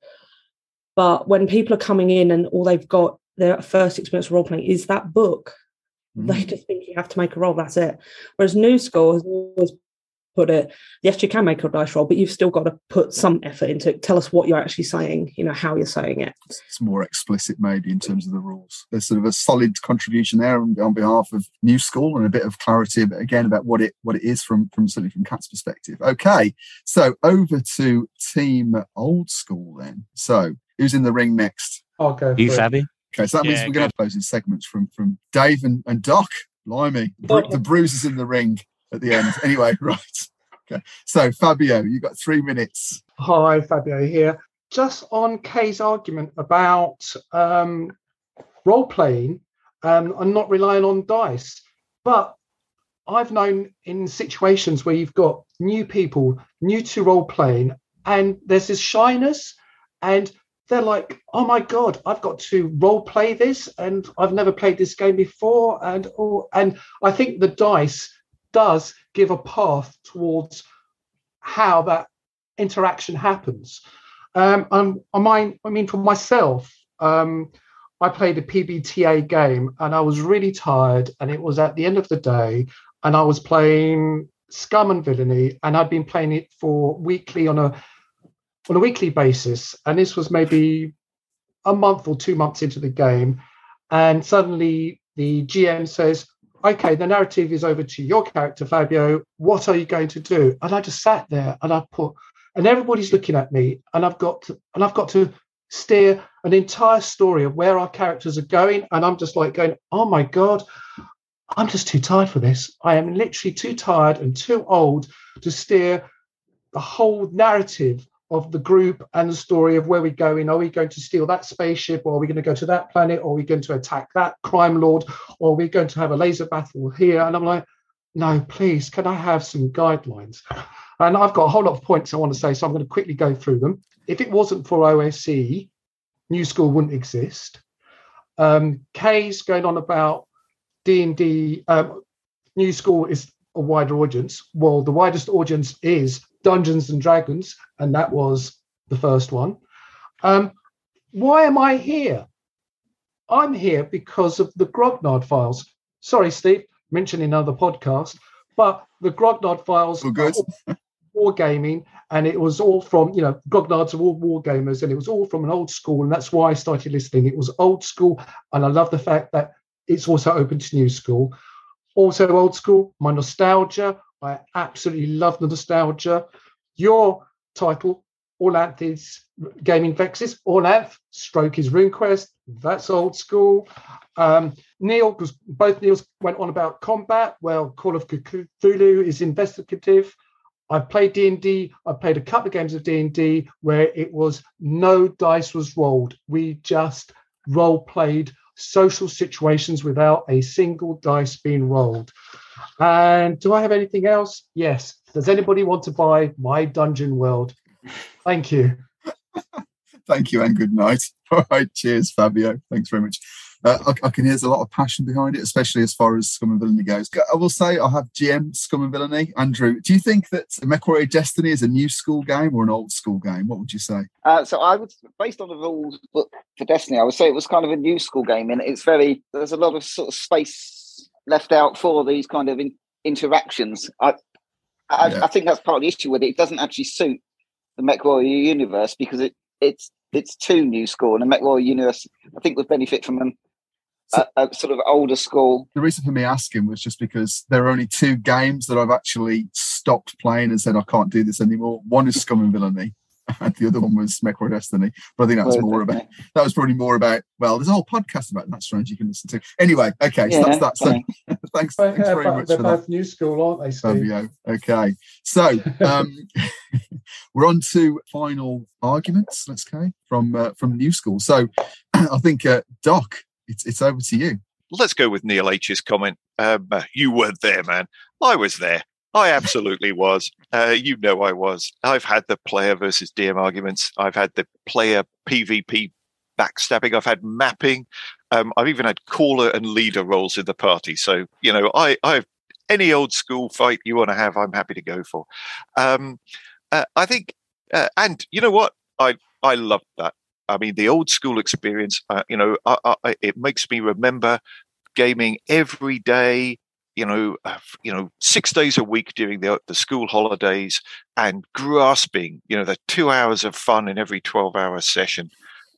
But when people are coming in and all they've got, their first experience of role playing is that book, they just think you have to make a roll, that's it. Whereas new school has always put it. Yes, you can make a dice roll, but you've still got to put some effort into it. Tell us what you're actually saying, how you're saying it. It's more explicit maybe in terms of the rules. There's sort of a solid contribution there on behalf of New School and a bit of clarity again about what it is from certainly from Kat's perspective. Okay, so over to Team Old School then. So who's in the ring next? I'll go. You, Fabi? Okay, so that means we're going to have those in segments from Dave and Doc. Blimey, the bruises in the ring at the end. Anyway, right. Okay, so Fabio, you've got 3 minutes. Hi, Fabio here. Just on Kay's argument about role-playing and not relying on dice. But I've known in situations where you've got new people, new to role-playing, and there's this shyness, and they're like, oh my God, I've got to role play this and I've never played this game before. And I think the dice does give a path towards how that interaction happens. I mean, for myself, I played a PBTA game and I was really tired, and it was at the end of the day, and I was playing Scum and Villainy, and I'd been playing it weekly on a weekly basis, and this was maybe a month or 2 months into the game, and suddenly the GM says, okay, the narrative is over to your character, Fabio. What are you going to do? And I just sat there and everybody's looking at me, and I've got to steer an entire story of where our characters are going, and I'm just like going, oh my God, I'm just too tired for this. I am literally too tired and too old to steer the whole narrative of the group and the story of where we're going. Are we going to steal that spaceship, or are we going to go to that planet, or are we going to attack that crime lord, or are we going to have a laser battle here? And I'm like, no, please, can I have some guidelines? And I've got a whole lot of points I want to say, so I'm going to quickly go through them. If it wasn't for OSE, New School wouldn't exist. Kay's going on about D&D. New School is a wider audience. Well, the widest audience is Dungeons and Dragons, and that was the first one. Why am I here? I'm here because of the Grognard Files. Sorry, Steve, mentioned in another podcast, but the Grognard Files are all wargaming, and it was all from, Grognards are all wargamers, and it was all from an old school, and that's why I started listening. It was old school, and I love the fact that it's also open to new school. Also old school, my nostalgia. I absolutely love the nostalgia. Your title, Orlanthe's Gaming Vexes, Orlanth, stroke is RuneQuest. That's old school. Neil, because both Neils went on about combat. Well, Call of Cthulhu is investigative. I've played D&D. I've played a couple of games of D&D where it was no dice was rolled. We just role-played social situations without a single dice being rolled. And do I have anything else? Yes. Does anybody want to buy my Dungeon World? Thank you. Thank you and good night. All right. Cheers, Fabio. Thanks very much. I can hear there's a lot of passion behind it, especially as far as Scum and Villainy goes. I will say I have GM Scum and Villainy. Andrew, do you think that MechWarrior Destiny is a new school game or an old school game? What would you say? So I would, based on the rules book for Destiny, I would say it was kind of a new school game, and there's a lot of sort of space left out for these kind of interactions. I think that's part of the issue with it. It doesn't actually suit the MechWarrior universe because it's too new school, and the MechWarrior universe, I think, would benefit from a sort of older school. The reason for me asking was just because there are only 2 games that I've actually stopped playing and said I can't do this anymore. One is Scum and Villainy, and the other one was MechWarrior Destiny. But I think that was probably more about. Well, there's a whole podcast about that strange you can listen to. Anyway, okay, so that's that. So thanks very much. They're for both that. new school, aren't they, Steve? Fabio. Okay, so we're on to final arguments. Let's go from New School. So I think Doc, it's over to you. Let's go with Neil H's comment. You weren't there, man. I was there. I absolutely was. I was. I've had the player versus DM arguments. I've had the player PvP backstabbing. I've had mapping. I've even had caller and leader roles in the party. So, I've any old school fight you want to have, I'm happy to go for. I think, and you know what? I love that. I mean, the old school experience, it makes me remember gaming every day, 6 days a week during the school holidays, and grasping, the 2 hours of fun in every 12-hour session.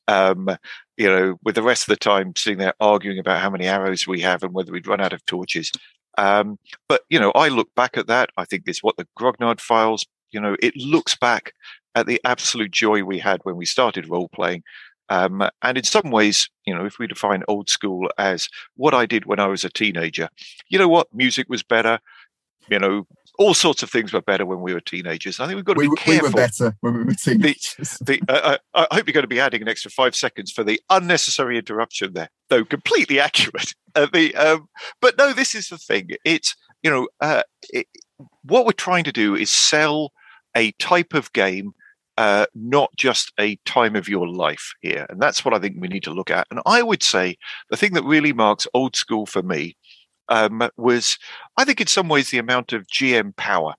With the rest of the time sitting there arguing about how many arrows we have and whether we'd run out of torches. But I look back at that. I think it's what the Grognard Files, it looks back at the absolute joy we had when we started role-playing. And in some ways, if we define old school as what I did when I was a teenager, music was better, all sorts of things were better when we were teenagers. I think we've got to be careful. We were better when we were teenagers. I hope you're going to be adding an extra 5 seconds for the unnecessary interruption there, though completely accurate. But no, this is the thing. It's, what we're trying to do is sell a type of game, not just a time of your life here. And that's what I think we need to look at. And I would say the thing that really marks old school for me was, I think in some ways, the amount of GM power.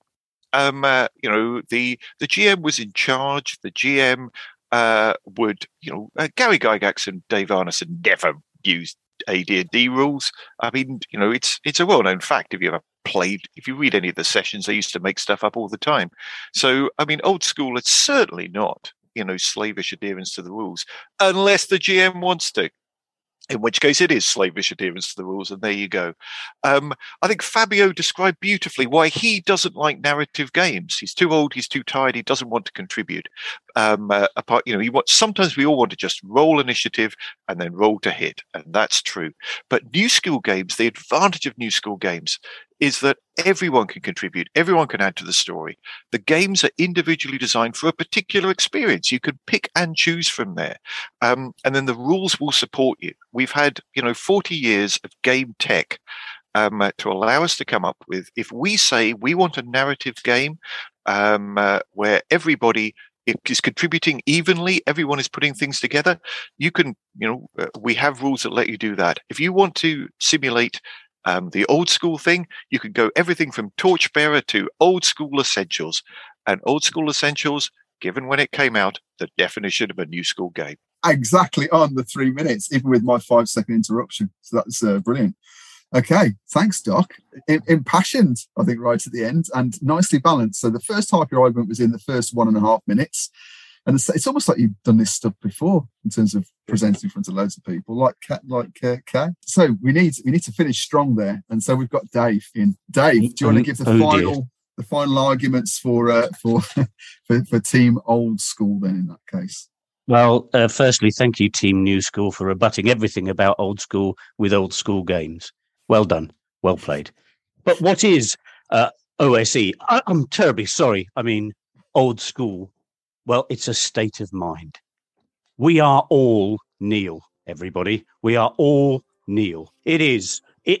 The GM was in charge. The GM would, Gary Gygax and Dave Arneson never used AD&D rules. I mean, it's a well-known fact. If you read any of the sessions, they used to make stuff up all the time. So, I mean, old school, it's certainly not, slavish adherence to the rules, unless the GM wants to. In which case it is slavish adherence to the rules, and there you go. I think Fabio described beautifully why he doesn't like narrative games. He's too old, he's too tired, he doesn't want to contribute. Sometimes we all want to just roll initiative and then roll to hit, and that's true. But new school games, the advantage of new school games is that everyone can contribute, everyone can add to the story. The games are individually designed for a particular experience. You can pick and choose from there. And then the rules will support you. We've had, 40 years of game tech to allow us to come up with, if we say we want a narrative game where everybody is contributing evenly, everyone is putting things together, you can, we have rules that let you do that. If you want to simulate the old school thing, you can go everything from Torchbearer to Old School Essentials. And Old School Essentials, given when it came out, the definition of a new school game. Exactly on the 3 minutes, even with my 5-second interruption. So that's brilliant. Okay, thanks, Doc. Impassioned, I think, right at the end, and nicely balanced. So the first half of your argument was in the first 1.5 minutes. And it's almost like you've done this stuff before in terms of presenting in front of loads of people, like Kay. So we need to finish strong there, and so we've got Dave in. Dave, do you want to give the final arguments for Team Old School then? In that case, well, firstly, thank you, Team New School, for rebutting everything about old school with old school games. Well done, well played. But what is OSE? I'm terribly sorry. I mean, old school. Well, it's a state of mind. We are all Neil, everybody. We are all Neil. It is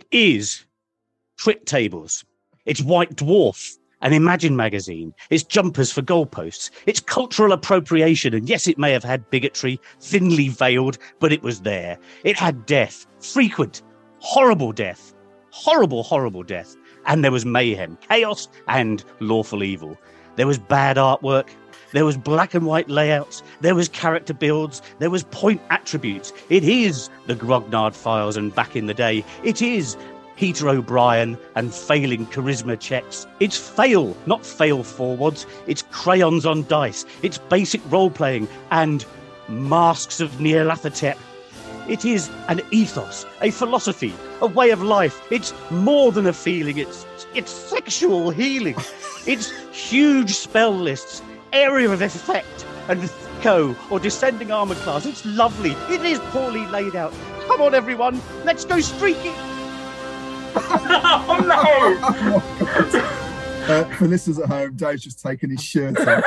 Trick Tables. It's White Dwarf and Imagine Magazine. It's jumpers for goalposts. It's cultural appropriation. And yes, it may have had bigotry, thinly veiled, but it was there. It had death, frequent, horrible death, horrible death. And there was mayhem, chaos, and lawful evil. There was bad artwork. There was black and white layouts. There was character builds. There was point attributes. It is the Grognard Files and back in the day. It is Peter O'Brien and failing charisma checks. It's fail, not fail forwards. It's crayons on dice. It's basic role-playing and masks of Nyarlathotep. It is an ethos, a philosophy, a way of life. It's more than a feeling. It's sexual healing. It's huge spell lists, area of effect, and or descending armor class. It's lovely. It is poorly laid out. Come on, everyone. Let's go streaking. Oh, no. For listeners at home, Dave's just taken his shirt off.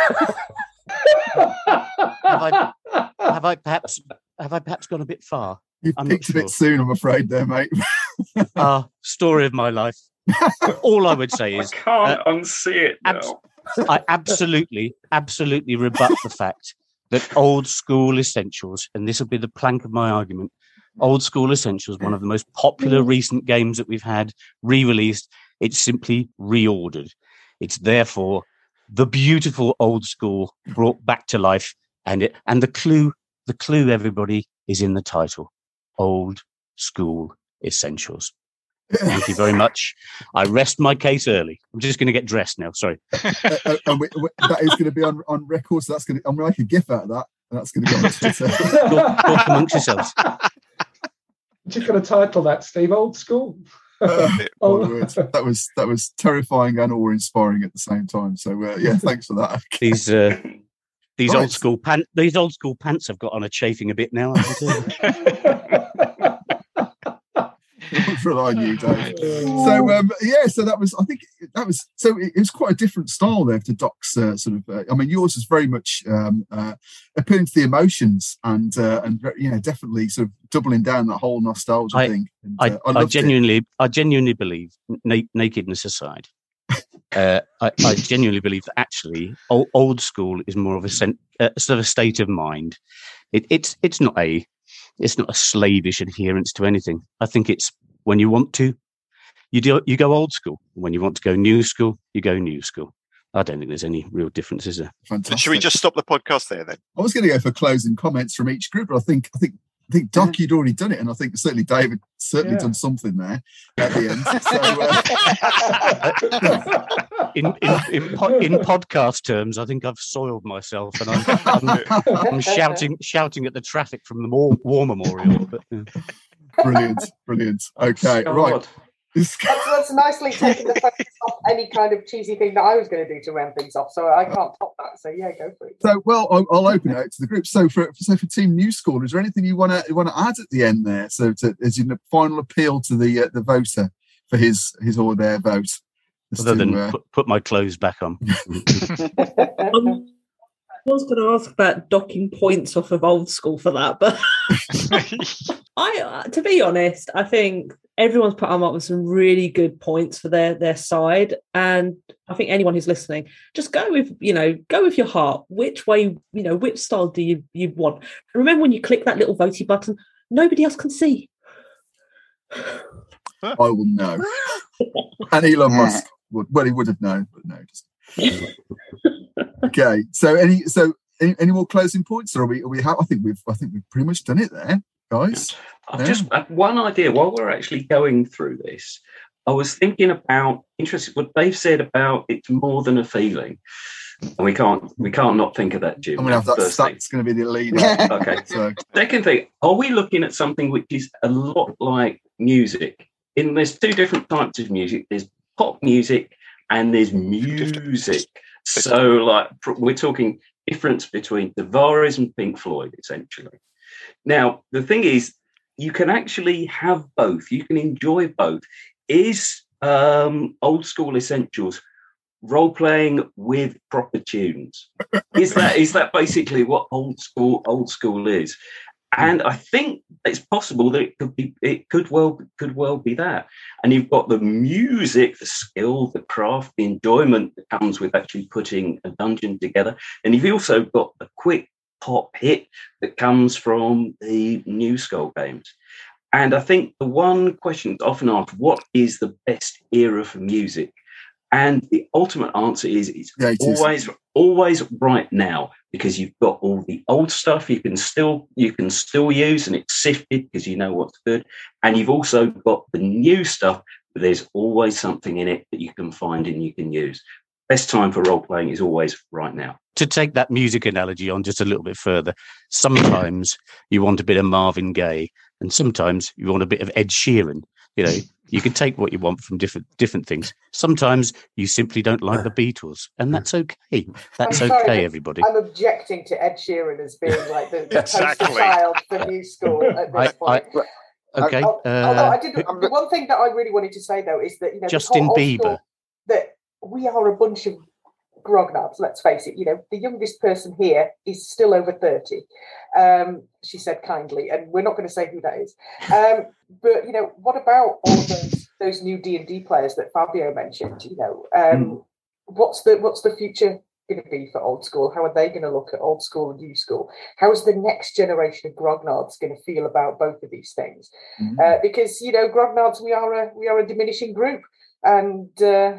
Have I perhaps gone a bit far? You've picked a bit soon, I'm afraid, there, mate. Story of my life. All I would say is I can't unsee it now. I absolutely rebut the fact that Old School Essentials, and this will be the plank of my argument, Old School Essentials, one of the most popular recent games that we've had, re-released, it's simply reordered. It's therefore the beautiful Old School brought back to life, and the clue, everybody, is in the title. Old School Essentials. Thank you very much. I rest my case early. I'm just going to get dressed now. Sorry. And that is going to be on record. So that's going to. I'm going to make a GIF out of that, and that's going to go on Twitter. Talk amongst yourselves. Just going to title that, Steve, Old School. My word. That was terrifying and awe-inspiring at the same time. So yeah, thanks for that. These Right. old school pants I've got on are chafing a bit now. I can tell you. Rely on you, Dave. So that was. I think that was. So it was quite a different style there to Doc's sort of. I mean, yours was very much appealing to the emotions and definitely sort of doubling down that whole nostalgia thing. And, I genuinely believe, nakedness aside, I genuinely believe that actually old school is more of a sort of a state of mind. It's not a slavish adherence to anything. I think it's when you want to, you go old school. When you want to go new school, you go new school. I don't think there's any real difference, is there? Fantastic. Should we just stop the podcast there then? I was going to go for closing comments from each group, but I think Doc, you'd already done it, and I think certainly David done something there at the end. So, in podcast terms, I think I've soiled myself, and I'm shouting at the traffic from the War Memorial. But, Brilliant. Okay, right. That's nicely taken the focus off any kind of cheesy thing that I was going to do to round things off. So I can't top that. So yeah, go for it. So I'll open it out to the group. So for Team New School, is there anything you want to add at the end there? So as your final appeal to the voter for his or their vote, other than put my clothes back on. I was going to ask about docking points off of Old School for that, but to be honest, I think everyone's put them up with some really good points for their side, and I think anyone who's listening, just go with your heart. Which way, which style do you want? And remember, when you click that little votey button, nobody else can see. I will know, and Elon Musk would. Well, he would have known, but no. Okay. So any more closing points, or are we? I think we've pretty much done it there, guys. I've just one idea while we're actually going through this. I was thinking about what Dave said about it's more than a feeling, and we can't not think of that, Jim. I'm gonna have that. That's going to be the lead. Okay. So. Second thing, are we looking at something which is a lot like music? There's two different types of music. There's pop music and there's music. So, like, we're talking difference between Tavares and Pink Floyd, essentially. Now, the thing is, you can actually have both. You can enjoy both. Is Old School Essentials role-playing with proper tunes? Is that basically what old school is? And I think it's possible that it could well be that. And you've got the music, the skill, the craft, the enjoyment that comes with actually putting a dungeon together. And you've also got the quick pop hit that comes from the new Skull games. And I think the one question that's often asked, what is the best era for music? And the ultimate answer is it's always right now, because you've got all the old stuff you can still use, and it's sifted because you know what's good. And you've also got the new stuff, but there's always something in it that you can find and you can use. Best time for role playing is always right now. To take that music analogy on just a little bit further, sometimes you want a bit of Marvin Gaye, and sometimes you want a bit of Ed Sheeran. You can take what you want from different things. Sometimes you simply don't like the Beatles, and that's okay. That's okay, everybody. I'm objecting to Ed Sheeran as being like the poster child for New School at this point. Okay. The one thing that I really wanted to say, though, is that Justin Bieber. That we are a bunch of grognards, let's face it. The youngest person here is still over 30. She said kindly, and we're not going to say who that is. But what about all those new D&D players that Fabio mentioned? What's the future going to be for Old School? How are they going to look at Old School and New School? How is the next generation of grognards going to feel about both of these things? Because grognards, we are a diminishing group, and the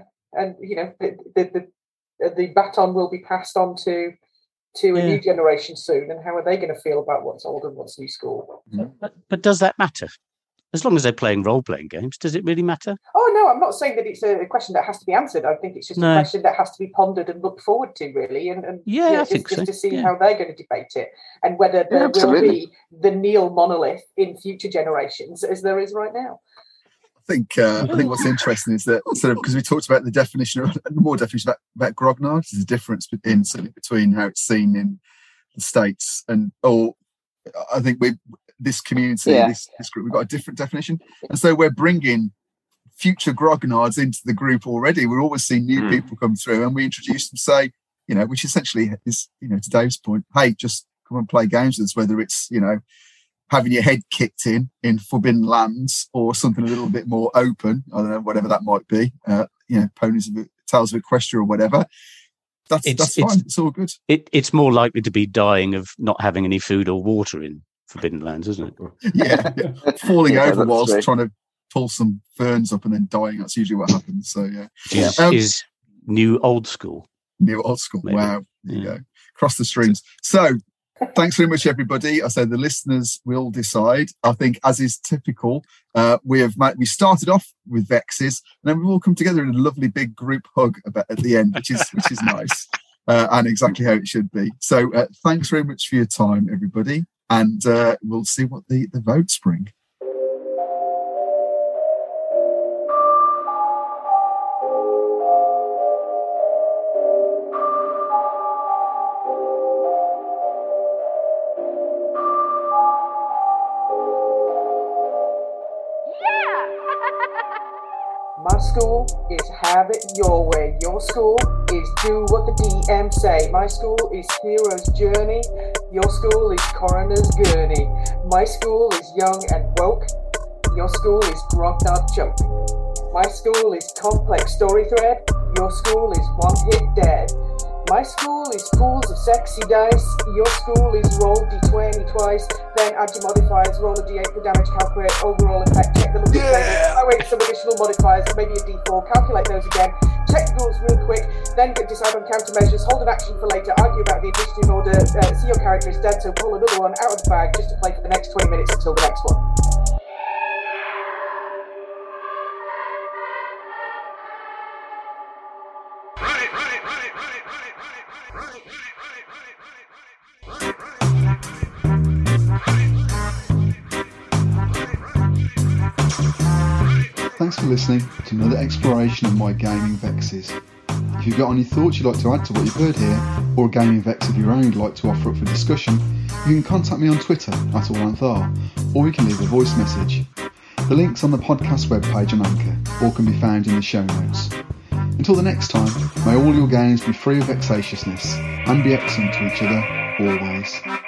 baton will be passed on to a new generation soon. And how are they going to feel about what's old and what's New School? But does that matter? As long as they're playing role-playing games, does it really matter? Oh, no, I'm not saying that it's a question that has to be answered. I think it's just a question that has to be pondered and looked forward to, really. And I think just so. to see how they're going to debate it and whether there will be the Neil monolith in future generations as there is right now. I think what's interesting is that sort of because we talked about the definition of more definition about grognard, there's a difference between how it's seen in the States and I think this community, this group, we've got a different definition, and so we're bringing future grognards into the group already. We're always seeing new people come through, and we introduce them, say, which essentially is, to Dave's point, hey, just come and play games with us, whether it's having your head kicked in Forbidden Lands or something a little bit more open. I don't know, whatever that might be. Tales of Equestria or whatever. That's fine. It's all good. It's more likely to be dying of not having any food or water in Forbidden Lands, isn't it? Yeah. Falling over whilst trying to pull some ferns up and then dying. That's usually what happens. So, Is new old school. New old school. Maybe. Wow. There you go. Cross the streams. So, thanks very much, everybody. I say the listeners will decide. I think, as is typical, we started off with Vexes, and then we've all come together in a lovely big group hug at the end, which is nice, and exactly how it should be. So, thanks very much for your time, everybody, and we'll see what the votes bring. My school is have it your way. Your school is do what the DM say. My school is hero's journey. Your school is coroner's gurney. My school is young and woke. Your school is grognard joke. My school is complex story thread. Your school is one hit dead. My school is pools of sexy dice. Your school is roll d20 twice, then add your modifiers, roll a d8 for damage, calculate overall effect, check the look at some additional modifiers, maybe a d4, calculate those again, check the rules real quick, then decide on countermeasures, hold an action for later, argue about the initiative order, see your character is dead, so pull another one out of the bag just to play for the next 20 minutes until the next one. Thanks for listening to another exploration of my gaming vexes. If you've got any thoughts you'd like to add to what you've heard here, or a gaming vex of your own you'd like to offer up for discussion, you can contact me on Twitter @AllAnthar, or you can leave a voice message. The link's on the podcast webpage on Anchor, or can be found in the show notes. Until the next time, may all your games be free of vexatiousness, and be excellent to each other, always.